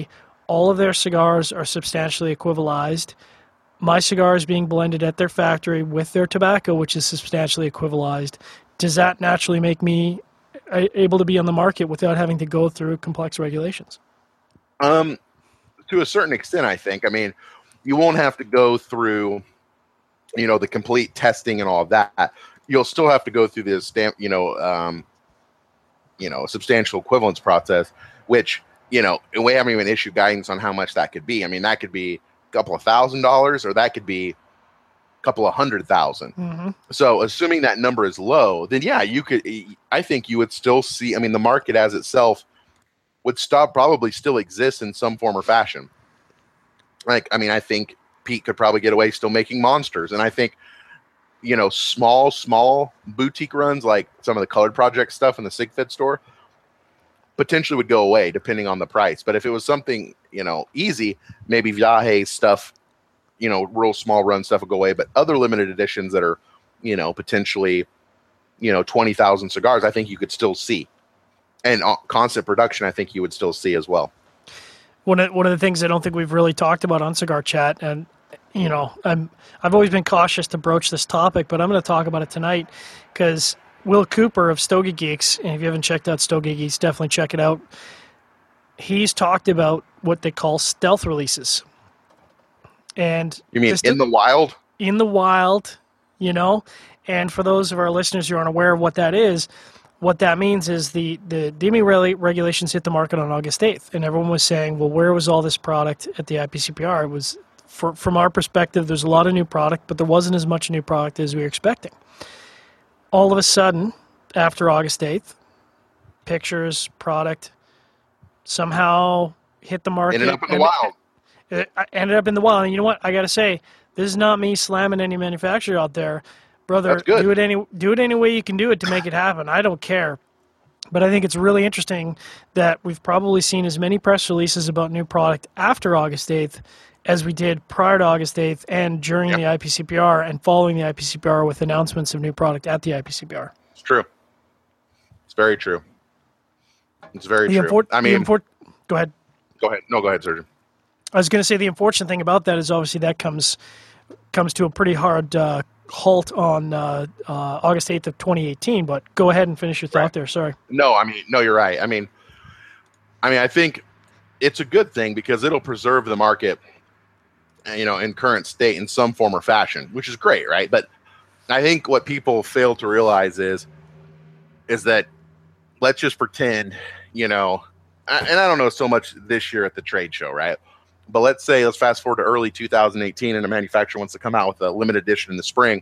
all of their cigars are substantially equivalized. My cigar is being blended at their factory with their tobacco, which is substantially equivalized. Does that naturally make me able to be on the market without having to go through complex regulations? Um, to a certain extent, I think. I mean, you won't have to go through, you know, the complete testing and all of that. You'll still have to go through the stamp, you know, um, you know, substantial equivalence process, which, you know, and we haven't even issued guidance on how much that could be. I mean, that could be a couple of thousand dollars, or that could be a couple of hundred thousand. Mm-hmm. So assuming that number is low, then yeah, you could, I think you would still see, I mean, the market as itself would stop, probably still exist in some form or fashion. Like, I mean, I think Pete could probably get away still making monsters. And I think, you know, small, small boutique runs, like some of the Colored Project stuff in the SigFed store, potentially would go away depending on the price. But if it was something, you know, easy, maybe Viaje stuff, you know, real small run stuff would go away. But other limited editions that are, you know, potentially, you know, twenty thousand cigars, I think you could still see. And uh, constant production, I think you would still see as well. One of, one of the things I don't think we've really talked about on Cigar Chat, and, you know, I'm, I've always been cautious to broach this topic, but I'm going to talk about it tonight because Will Cooper of Stogie Geeks, and if you haven't checked out Stogie Geeks, definitely check it out. He's talked about what they call stealth releases. And you mean in the wild? In the wild, you know. And for those of our listeners who aren't aware of what that is, what that means is the, the D M E regulations hit the market on August eighth, and everyone was saying, well, where was all this product at the I P C P R? It was, for, from our perspective, there's a lot of new product, but there wasn't as much new product as we were expecting. All of a sudden, after August eighth, pictures, product, somehow hit the market. Ended up in the wild. It ended up in the wild. And you know what? I got to say, this is not me slamming any manufacturer out there. Brother, do it any do it any way you can do it to make it happen. I don't care. But I think it's really interesting that we've probably seen as many press releases about new product after August eighth as we did prior to August eighth and during yep. the I P C P R and following the I P C P R with announcements of new product at the I P C P R. It's true. It's very true. It's very the true. Import, I mean, import, go ahead. Go ahead. No, go ahead, Surgeon. I was going to say the unfortunate thing about that is obviously that comes comes to a pretty hard uh, halt on uh, uh, August eighth of twenty eighteen. But go ahead and finish your thought right. there. Sorry. No, I mean, no, you're right. I mean, I mean, I think it's a good thing because it'll preserve the market, you know, in current state in some form or fashion, which is great, right? But I think what people fail to realize is, is that let's just pretend, you know, and I don't know so much this year at the trade show, right? But let's say, let's fast forward to early two thousand eighteen and a manufacturer wants to come out with a limited edition in the spring.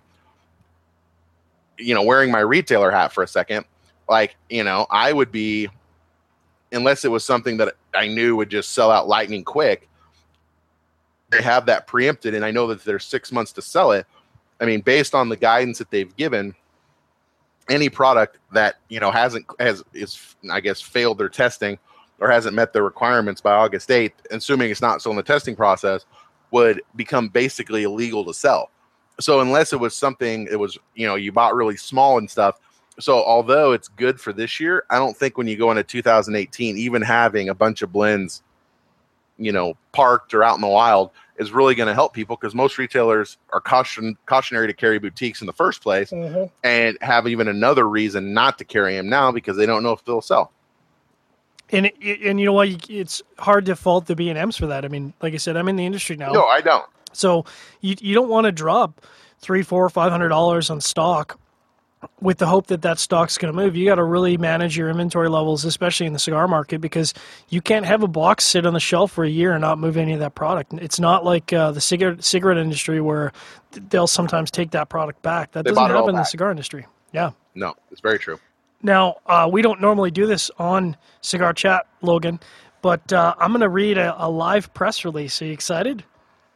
You know, wearing my retailer hat for a second, like, you know, I would be, unless it was something that I knew would just sell out lightning quick, they have that preempted, and I know that there's six months to sell it. I mean, based on the guidance that they've given, any product that, you know, hasn't, has, is, I guess, failed their testing or hasn't met the requirements by August eighth, assuming it's not still in the testing process, would become basically illegal to sell. So unless it was something, it was, you know, you bought really small and stuff. So although it's good for this year, I don't think when you go into two thousand eighteen, even having a bunch of blends, you know, parked or out in the wild is really going to help people, because most retailers are caution cautionary to carry boutiques in the first place, mm-hmm. and have even another reason not to carry them now because they don't know if they'll sell. And and you know what? It's hard to fault the B and M's for that. I mean, like I said, I'm in the industry now. No, I don't. So you you don't want to drop three, four, five hundred dollars on stock with the hope that that stock's going to move. You got to really manage your inventory levels, especially in the cigar market, because you can't have a box sit on the shelf for a year and not move any of that product. It's not like uh, the cigarette cigarette industry where they'll sometimes take that product back. That they doesn't happen in back. the cigar industry. Yeah. No, it's very true. Now, uh, we don't normally do this on Cigar Chat, Logan, but uh, I'm going to read a, a live press release. Are you excited?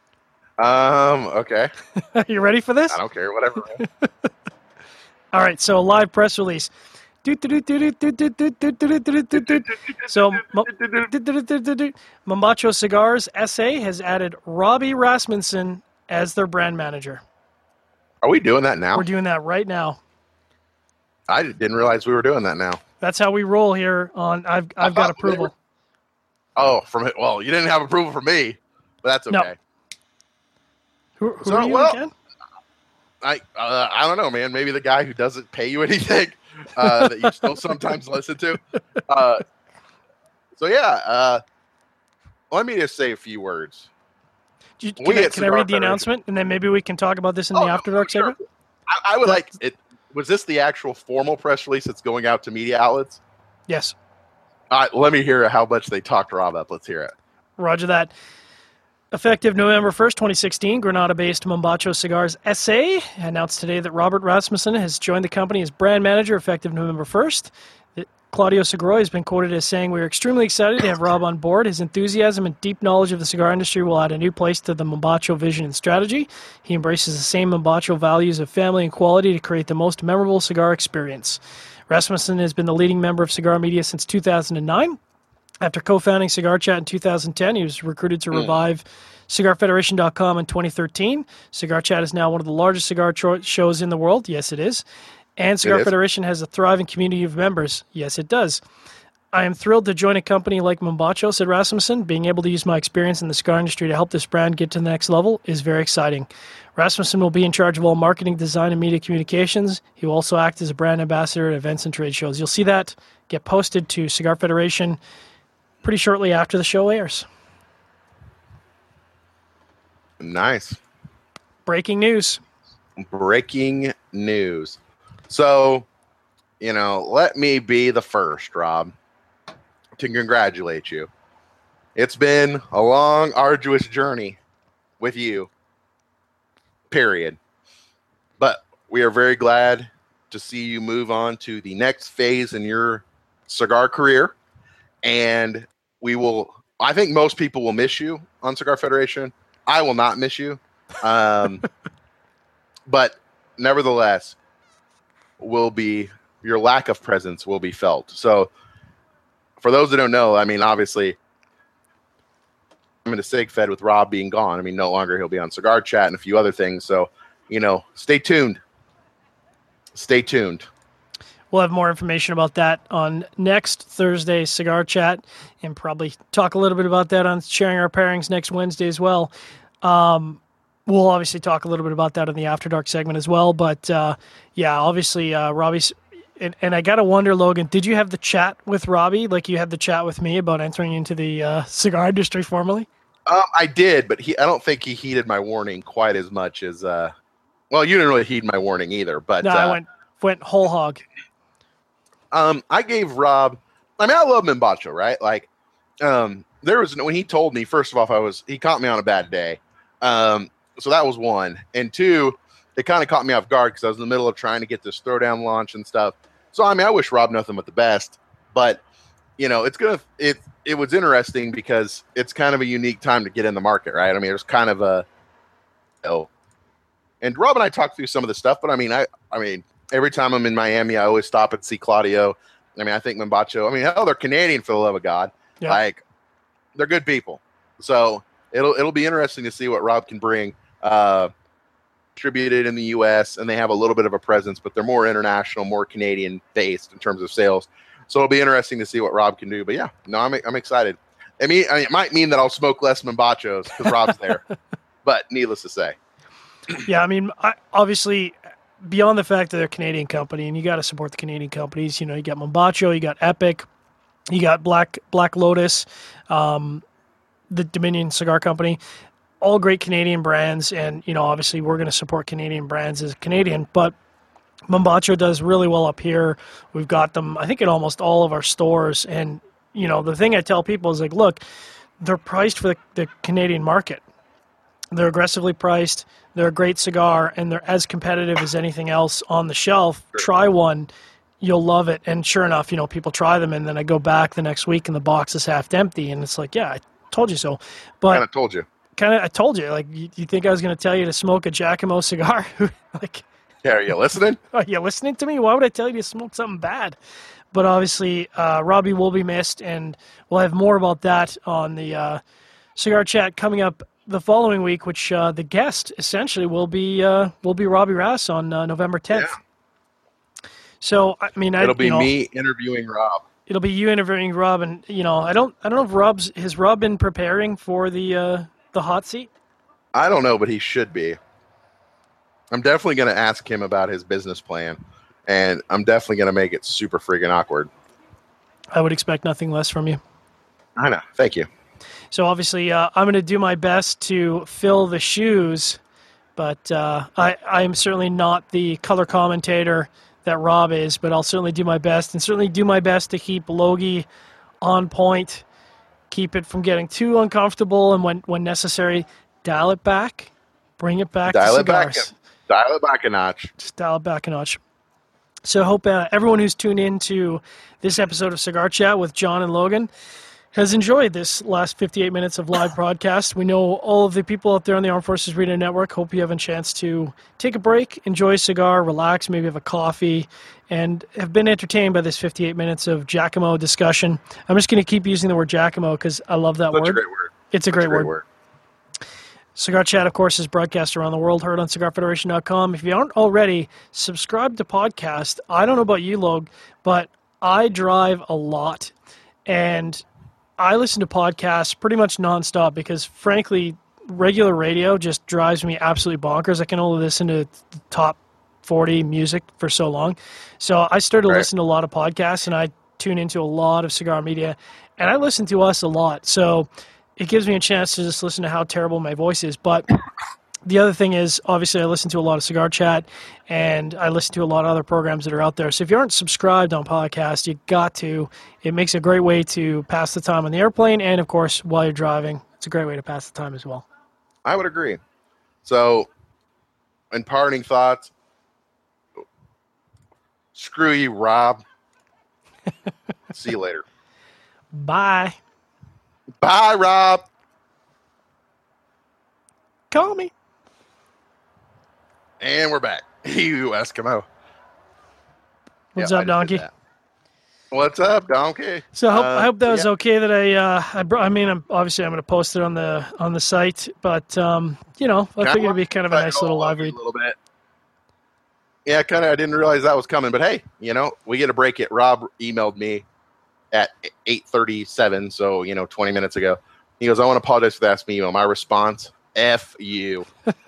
Um. Okay. You ready for this? I don't care. Whatever. All right. So, a live press release. So, Mombacho Cigars S A has added Robbie Rasmussen as their brand manager. Are we doing that now? We're doing that right now. I didn't realize we were doing that now. That's how we roll here on I've I've got approval. Were, Oh, from it. Well, you didn't have approval from me, but that's okay. No. Who, who So, are you well, again? I uh, I don't know, man. Maybe the guy who doesn't pay you anything uh, that you still sometimes listen to. Uh, so yeah, uh, let me just say a few words. You, can We I, at can I Cigar read the Federation- announcement, and then maybe we can talk about this in Oh, the no, After Dark sure. segment? I, I would That- like it. Was this the actual formal press release that's going out to media outlets? Yes. All right, let me hear how much they talked Rob up. Let's hear it. Roger that. Effective November first, twenty sixteen, Granada-based Mombacho Cigars S A announced today that Robert Rasmussen has joined the company as brand manager effective November first. Claudio Segura has been quoted as saying, "We are extremely excited to have Rob on board. His enthusiasm and deep knowledge of the cigar industry will add a new place to the Mombacho vision and strategy. He embraces the same Mombacho values of family and quality to create the most memorable cigar experience." Rasmussen has been the leading member of Cigar Media since two thousand nine. After co-founding Cigar Chat in two thousand ten, he was recruited to revive cigar federation dot com in twenty thirteen. Cigar Chat is now one of the largest cigar tro- shows in the world. Yes, it is. And Cigar is. Federation has a thriving community of members. Yes, it does. "I am thrilled to join a company like Mombacho," said Rasmussen. "Being able to use my experience in the cigar industry to help this brand get to the next level is very exciting." Rasmussen will be in charge of all marketing, design, and media communications. He will also act as a brand ambassador at events and trade shows. You'll see that get posted to Cigar Federation pretty shortly after the show airs. Nice. Breaking news. Breaking news. So, you know, let me be the first, Rob, to congratulate you. It's been a long, arduous journey with you, period. But we are very glad to see you move on to the next phase in your cigar career. And we will, I think most people will miss you on Cigar Federation. I will not miss you. Um, but nevertheless, will be your lack of presence will be felt. So for those that don't know, I mean, obviously I'm in a Sig Fed with Rob being gone. I mean, no longer he'll be on Cigar Chat and a few other things. So, you know, stay tuned. Stay tuned. We'll have more information about that on next Thursday's Cigar Chat, and probably talk a little bit about that on Sharing Our Pairings next Wednesday as well. Um, we'll obviously talk a little bit about that in the After Dark segment as well. But uh, yeah, obviously, uh, Robbie's. And, and I got to wonder, Logan, did you have the chat with Robbie like you had the chat with me about entering into the uh, cigar industry formally? Um, I did, but he I don't think he heeded my warning quite as much as. Uh, well, you didn't really heed my warning either. But No, uh, I went went whole hog. Um, I gave Rob. I mean, I love Mombacho, right? Like, um, there was when he told me. First of all, I was he caught me on a bad day, um, so that was one. And two, it kind of caught me off guard because I was in the middle of trying to get this throwdown launch and stuff. So I mean, I wish Rob nothing but the best. But you know, it's gonna it it was interesting because it's kind of a unique time to get in the market, right? I mean, there's kind of a oh, and Rob and I talked through some of the stuff, but I mean, I I mean. Every time I'm in Miami, I always stop and see Claudio. I mean, I think Mombacho. I mean, hell, they're Canadian for the love of God. Yeah. Like, they're good people. So it'll it'll be interesting to see what Rob can bring. Uh, distributed in the U S and they have a little bit of a presence, but they're more international, more Canadian based in terms of sales. So it'll be interesting to see what Rob can do. But yeah, no, I'm I'm excited. I mean, I mean it might mean that I'll smoke less Mombachos because Rob's there. But needless to say, Yeah, I mean, I, obviously. Beyond the fact that they're a Canadian company, and you got to support the Canadian companies. You know, you got Mombacho, you got Epic, you got Black Black Lotus, um, the Dominion Cigar Company, all great Canadian brands. And you know, obviously, we're going to support Canadian brands as a Canadian. But Mombacho does really well up here. We've got them, I think, in almost all of our stores. And you know, the thing I tell people is like, look, they're priced for the, the Canadian market. They're aggressively priced. They're a great cigar, and they're as competitive as anything else on the shelf. Try one. You'll love it. And sure enough, you know, people try them, and then I go back the next week, and the box is half empty, and it's like, yeah, I told you so. But kind of told you. Kind of, I told you. Like, you, you think I was going to tell you to smoke a Giacomo cigar? Like, yeah, are you listening? Are you listening to me? Why would I tell you to smoke something bad? But obviously, uh, Robbie will be missed, and we'll have more about that on the uh, Cigar Chat coming up the following week, which uh, the guest essentially will be uh, will be Robbie Rass on uh, November tenth. Yeah. So I mean, I, it'll be you know, me interviewing Rob. it'll be you interviewing Rob, and you know, I don't, I don't know if Rob's has Rob been preparing for the uh, the hot seat. I don't know, but he should be. I'm definitely going to ask him about his business plan, and I'm definitely going to make it super friggin' awkward. I would expect nothing less from you. I know. Thank you. So obviously, uh, I'm going to do my best to fill the shoes, but uh, I, I am certainly not the color commentator that Rob is, but I'll certainly do my best, and certainly do my best to keep Logie on point, keep it from getting too uncomfortable, and when, when necessary, dial it back, bring it back dial to it cigars. Back, dial it back a notch. Just dial it back a notch. So I hope uh, everyone who's tuned in to this episode of Cigar Chat with John and Logan has enjoyed this last fifty-eight minutes of live broadcast. We know all of the people out there on the Armed Forces Radio Network. Hope you have a chance to take a break, enjoy a cigar, relax, maybe have a coffee, and have been entertained by this fifty-eight minutes of Giacomo discussion. I'm just going to keep using the word Giacomo because I love that Such word. a great word. It's a great, a great word. word. Cigar Chat, of course, is broadcast around the world, heard on cigar federation dot com. If you aren't already, subscribe to podcast. I don't know about you, Log, but I drive a lot, and I listen to podcasts pretty much nonstop because, frankly, regular radio just drives me absolutely bonkers. I can only listen to the top forty music for so long. So I started Right. listening to a lot of podcasts, and I tune into a lot of cigar media, and I listen to us a lot. So it gives me a chance to just listen to how terrible my voice is. But the other thing is, obviously, I listen to a lot of Cigar Chat, and I listen to a lot of other programs that are out there. So if you aren't subscribed on podcast, you got to. It makes a great way to pass the time on the airplane, and, of course, while you're driving, it's a great way to pass the time as well. I would agree. So, in parting thoughts, screw you, Rob. See you later. Bye. Bye, Rob. Call me. And we're back. You Eskimo. What's Yeah, up, I just did Donkey? that. What's up, Donkey? So I hope, Uh, I hope that so was yeah. okay that I, uh, I, br- I mean, I'm, obviously I'm going to post it on the on the site, but, um, you know, I Kinda figured it'd be kind of a wanted to nice little all live over you read. A little bit. Yeah, kind of. I didn't realize that was coming, but hey, you know, we get a break. It. Rob emailed me at eight thirty-seven, so you know, twenty minutes ago. He goes, "I want to apologize for that email." My response: "F you,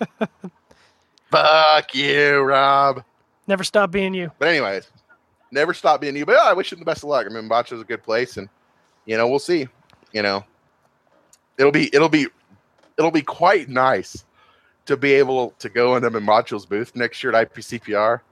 fuck you, Rob." Never stop being you. But anyways, never stop being you. But yeah, I wish him the best of luck. I mean, Bacho's a good place, and you know, we'll see. You know, it'll be it'll be it'll be quite nice to be able to go into Macho's booth next year at I P C P R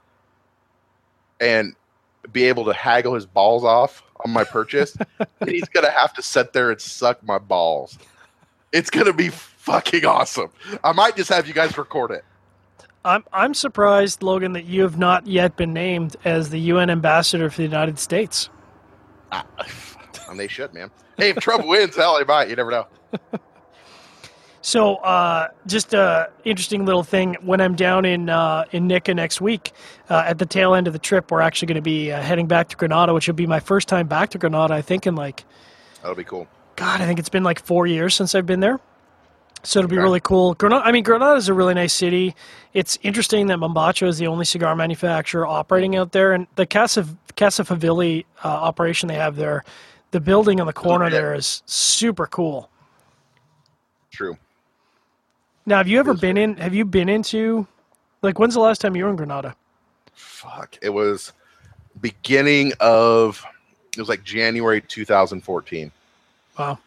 and be able to haggle his balls off on my purchase. And he's gonna have to sit there and suck my balls. It's gonna be fucking awesome. I might just have you guys record it. I'm I'm surprised, Logan, that you have not yet been named as the U N ambassador for the United States. Ah, and they should, man. Hey, if Trump wins, hell, they might. You never know. So, uh, just a interesting little thing. When I'm down in uh, in N I C A next week, uh, at the tail end of the trip, we're actually going to be uh, heading back to Granada, which will be my first time back to Granada. I think in like, That'll be cool. God, I think it's been like four years since I've been there. So it'll be Okay. really cool. Granada, I mean, Granada is a really nice city. It's interesting that Mombacho is the only cigar manufacturer operating out there, and the Casa Casa Favilli uh, operation they have there, the building on the corner yeah. there is super cool. True. Now, have you ever is been in? Have you been into? Like, when's the last time you were in Granada? Fuck. It was beginning of, it was like January two thousand fourteen. Wow.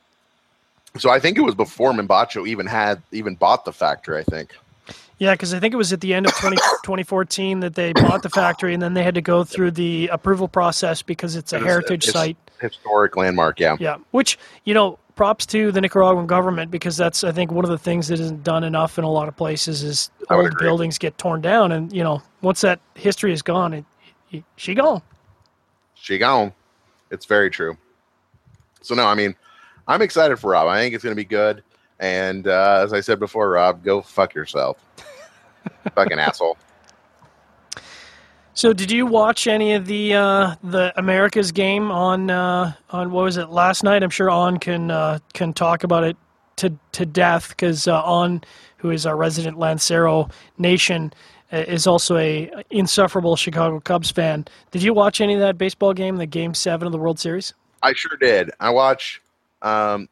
So I think it was before Mombacho even had, even bought the factory, I think. Yeah, because I think it was at the end of twenty, twenty fourteen that they bought the factory, and then they had to go through the approval process because it's a It was- heritage it's site. Historic landmark, yeah. Yeah, which, you know, props to the Nicaraguan government because that's, I think, one of the things that isn't done enough in a lot of places is I would old agree. buildings get torn down, and, you know, once that history is gone, it, it, she gone. She gone. It's very true. So no, I mean, I'm excited for Rob. I think it's going to be good. And uh, as I said before, Rob, go fuck yourself. Fucking asshole. So, did you watch any of the uh, the America's game on uh, on what was it last night? I'm sure On can uh, can talk about it to to death because uh, On, who is our resident Lancero Nation, is also a insufferable Chicago Cubs fan. Did you watch any of that baseball game, the Game Seven of the World Series? I sure did. I watched um,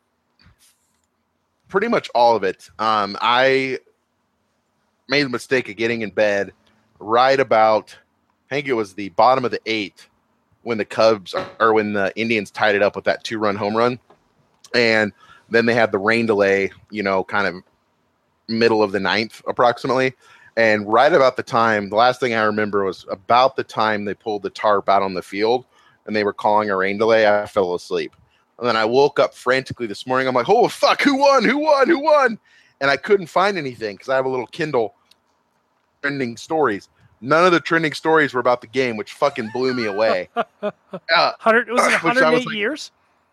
pretty much all of it. Um, I made the mistake of getting in bed right about, I think it was the bottom of the eighth when the Cubs or when the Indians tied it up with that two-run home run, and then they had the rain delay. You know, kind of middle of the ninth approximately. And right about the time, the last thing I remember was about the time they pulled the tarp out on the field and they were calling a rain delay, I fell asleep. And then I woke up frantically this morning. I'm like, oh, fuck, who won? Who won? Who won? And I couldn't find anything because I have a little Kindle trending stories. None of the trending stories were about the game, which fucking blew me away. Uh, one hundred, was it one hundred eight like, years?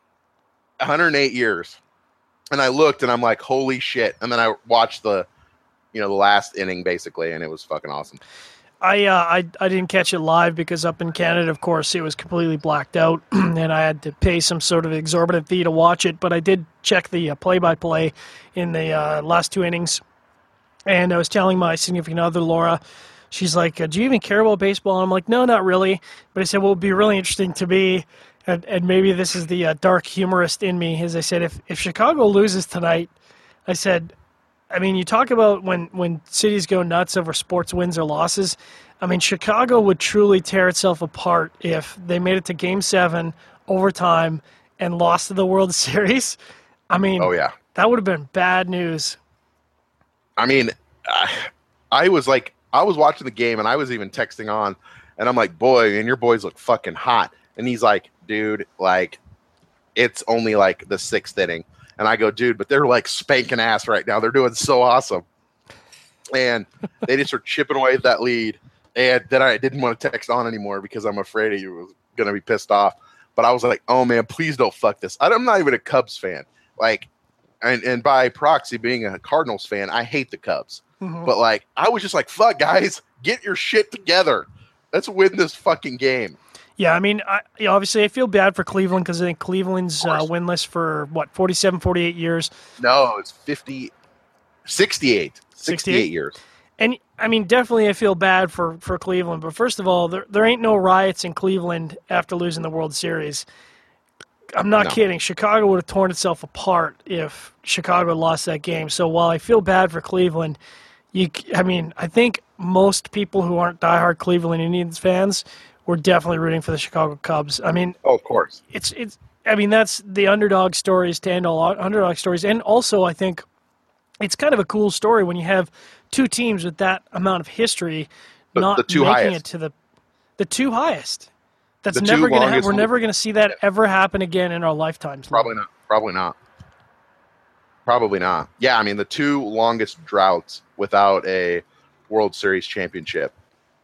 one hundred eight years. And I looked and I'm like, holy shit. And then I watched the, you know, the last inning basically, and it was fucking awesome. I, uh, I I didn't catch it live because up in Canada, of course, it was completely blacked out, and I had to pay some sort of exorbitant fee to watch it. But I did check the uh, play-by-play in the uh, last two innings, and I was telling my significant other, Laura, she's like, do you even care about baseball? And I'm like, no, not really. But I said, well, it would be really interesting to me, and, and maybe this is the uh, dark humorist in me, as I said, if, if Chicago loses tonight, I said, I mean, you talk about when, when cities go nuts over sports wins or losses. I mean, Chicago would truly tear itself apart if they made it to Game seven, overtime, and lost to the World Series. I mean, oh, yeah. That would have been bad news. I mean, I, I was like, I was watching the game, and I was even texting on, and I'm like, boy, and your boys look fucking hot. And he's like, dude, like, it's only like the sixth inning. And I go, dude, but they're like spanking ass right now. They're doing so awesome. And they just are chipping away at that lead. And then I didn't want to text on anymore because I'm afraid he was going to be pissed off. But I was like, oh, man, please don't fuck this. I'm not even a Cubs fan. Like, and, and by proxy, being a Cardinals fan, I hate the Cubs. Mm-hmm. But, like, I was just like, fuck, guys, get your shit together. Let's win this fucking game. Yeah, I mean, I, obviously I feel bad for Cleveland because I think Cleveland's uh, winless for, what, forty-seven, forty-eight years? No, it's fifty, sixty-eight. sixty-eight, sixty-eight years. And, I mean, definitely I feel bad for, for Cleveland. But first of all, there, there ain't no riots in Cleveland after losing the World Series. I'm not no. kidding. Chicago would have torn itself apart if Chicago had lost that game. So while I feel bad for Cleveland, you, I mean, I think most people who aren't diehard Cleveland Indians fans we're definitely rooting for the Chicago Cubs. I mean, oh, of course, it's it's. I mean, that's the underdog stories to end all underdog stories, and also I think it's kind of a cool story when you have two teams with that amount of history, the, not the two making highest. it to the the two highest. That's the never going to. Ha- we're one. never going to see that ever happen again in our lifetimes. Probably not. Probably not. Probably not. Yeah, I mean the two longest droughts without a World Series championship.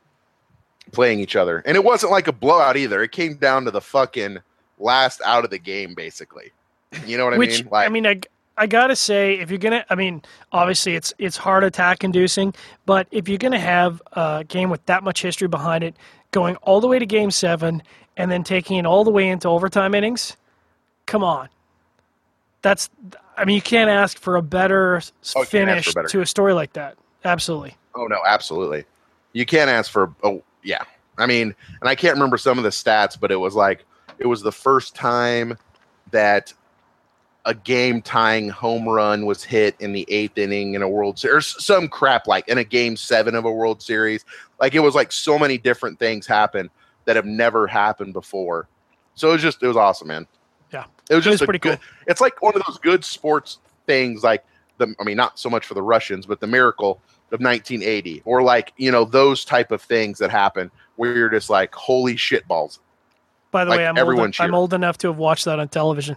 Playing each other. And it wasn't like a blowout either. It came down to the fucking last out of the game, basically. You know what I Which, mean? Like, I mean, I, I gotta say, if you're gonna, I mean, obviously it's it's heart attack inducing, but if you're gonna have a game with that much history behind it, going all the way to Game Seven and then taking it all the way into overtime innings, come on. That's, I mean, you can't ask for a better oh, finish a better. to a story like that. Absolutely. Oh no, absolutely. You can't ask for. Oh, yeah. I mean, and I can't remember some of the stats, but it was like it was the first time that a game tying home run was hit in the eighth inning in a World Series, or some crap like in a Game Seven of a World Series. Like it was like so many different things happen that have never happened before. So it was just it was awesome, man. Yeah, it was just it was pretty good, cool. It's like one of those good sports things, like the. I mean, not so much for the Russians, but the miracle of nineteen eighty, or like, you know, those type of things that happen where you're just like, holy shit balls. By the like way, I'm old, I'm old enough to have watched that on television.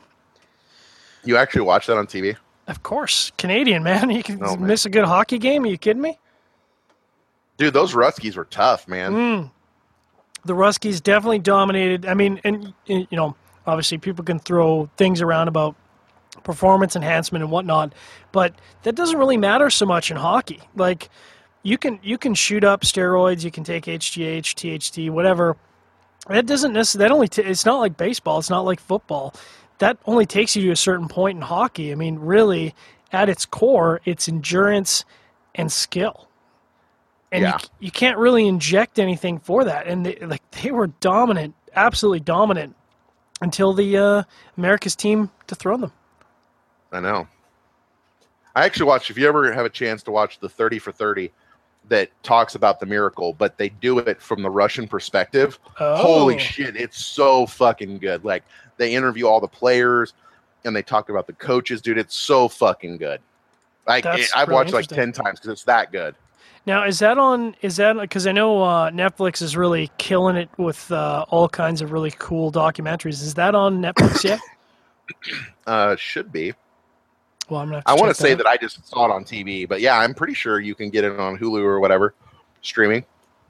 You actually watched that on T V? Of course. Canadian, man. You can oh, miss man. a good hockey game. Are you kidding me? Dude, those Ruskies were tough, man. Mm. The Ruskies definitely dominated. I mean, and, you know, obviously people can throw things around about performance enhancement and whatnot, but that doesn't really matter so much in hockey. Like, you can you can shoot up steroids, you can take H G H, T H T, whatever. That doesn't necessarily. That only. T- it's not like baseball. It's not like football. That only takes you to a certain point in hockey. I mean, really, at its core, it's endurance and skill. and Yeah. you, you can't really inject anything for that. And they, like they were dominant, absolutely dominant, until the uh, America's team dethroned them. I know. I actually watched, if you ever have a chance to watch the thirty for thirty that talks about the Miracle, but they do it from the Russian perspective. Oh. Holy shit, it's so fucking good. Like, they interview all the players, and they talk about the coaches. Dude, it's so fucking good. Like, That's it, I've really watched like ten times because it's that good. Now, is that on, is that, because I know uh, Netflix is really killing it with uh, all kinds of really cool documentaries. Is that on Netflix yet? Uh, should be. Well, I'm gonna have to I want check to say out. that I just saw it on T V, but yeah, I'm pretty sure you can get it on Hulu or whatever, streaming.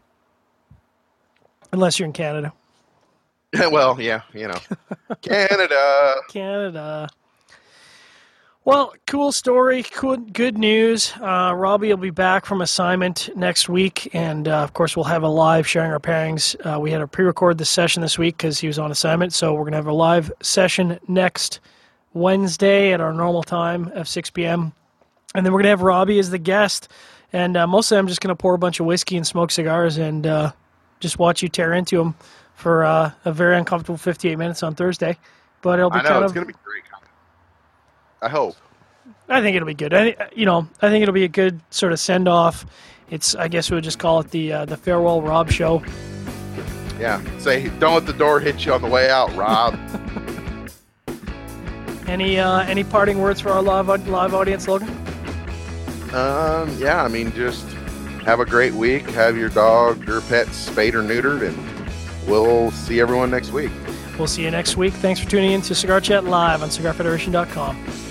Unless you're in Canada. Well, yeah, you know, Canada. Canada. Well, cool story, cool, good news. Uh, Robbie will be back from assignment next week, and uh, of course, we'll have a live sharing our pairings. Uh, we had to pre-record this session this week because he was on assignment, so we're going to have a live session next Wednesday at our normal time of six p.m. And then we're going to have Robbie as the guest, and uh, mostly I'm just going to pour a bunch of whiskey and smoke cigars and uh, just watch you tear into them for uh, a very uncomfortable fifty-eight minutes on Thursday. But it'll be I know kind it's of, going to be great. I hope. I think it'll be good. I, you know, I think it'll be a good sort of send off. It's, I guess we would just call it the uh, the farewell Rob show. Yeah. Say, don't let the door hit you on the way out, Rob. Any uh, any parting words for our live live audience, Logan? um. Yeah. I mean, just have a great week. Have your dog or pets spayed or neutered, and we'll see everyone next week. We'll see you next week. Thanks for tuning in to Cigar Chat Live on cigar federation dot com.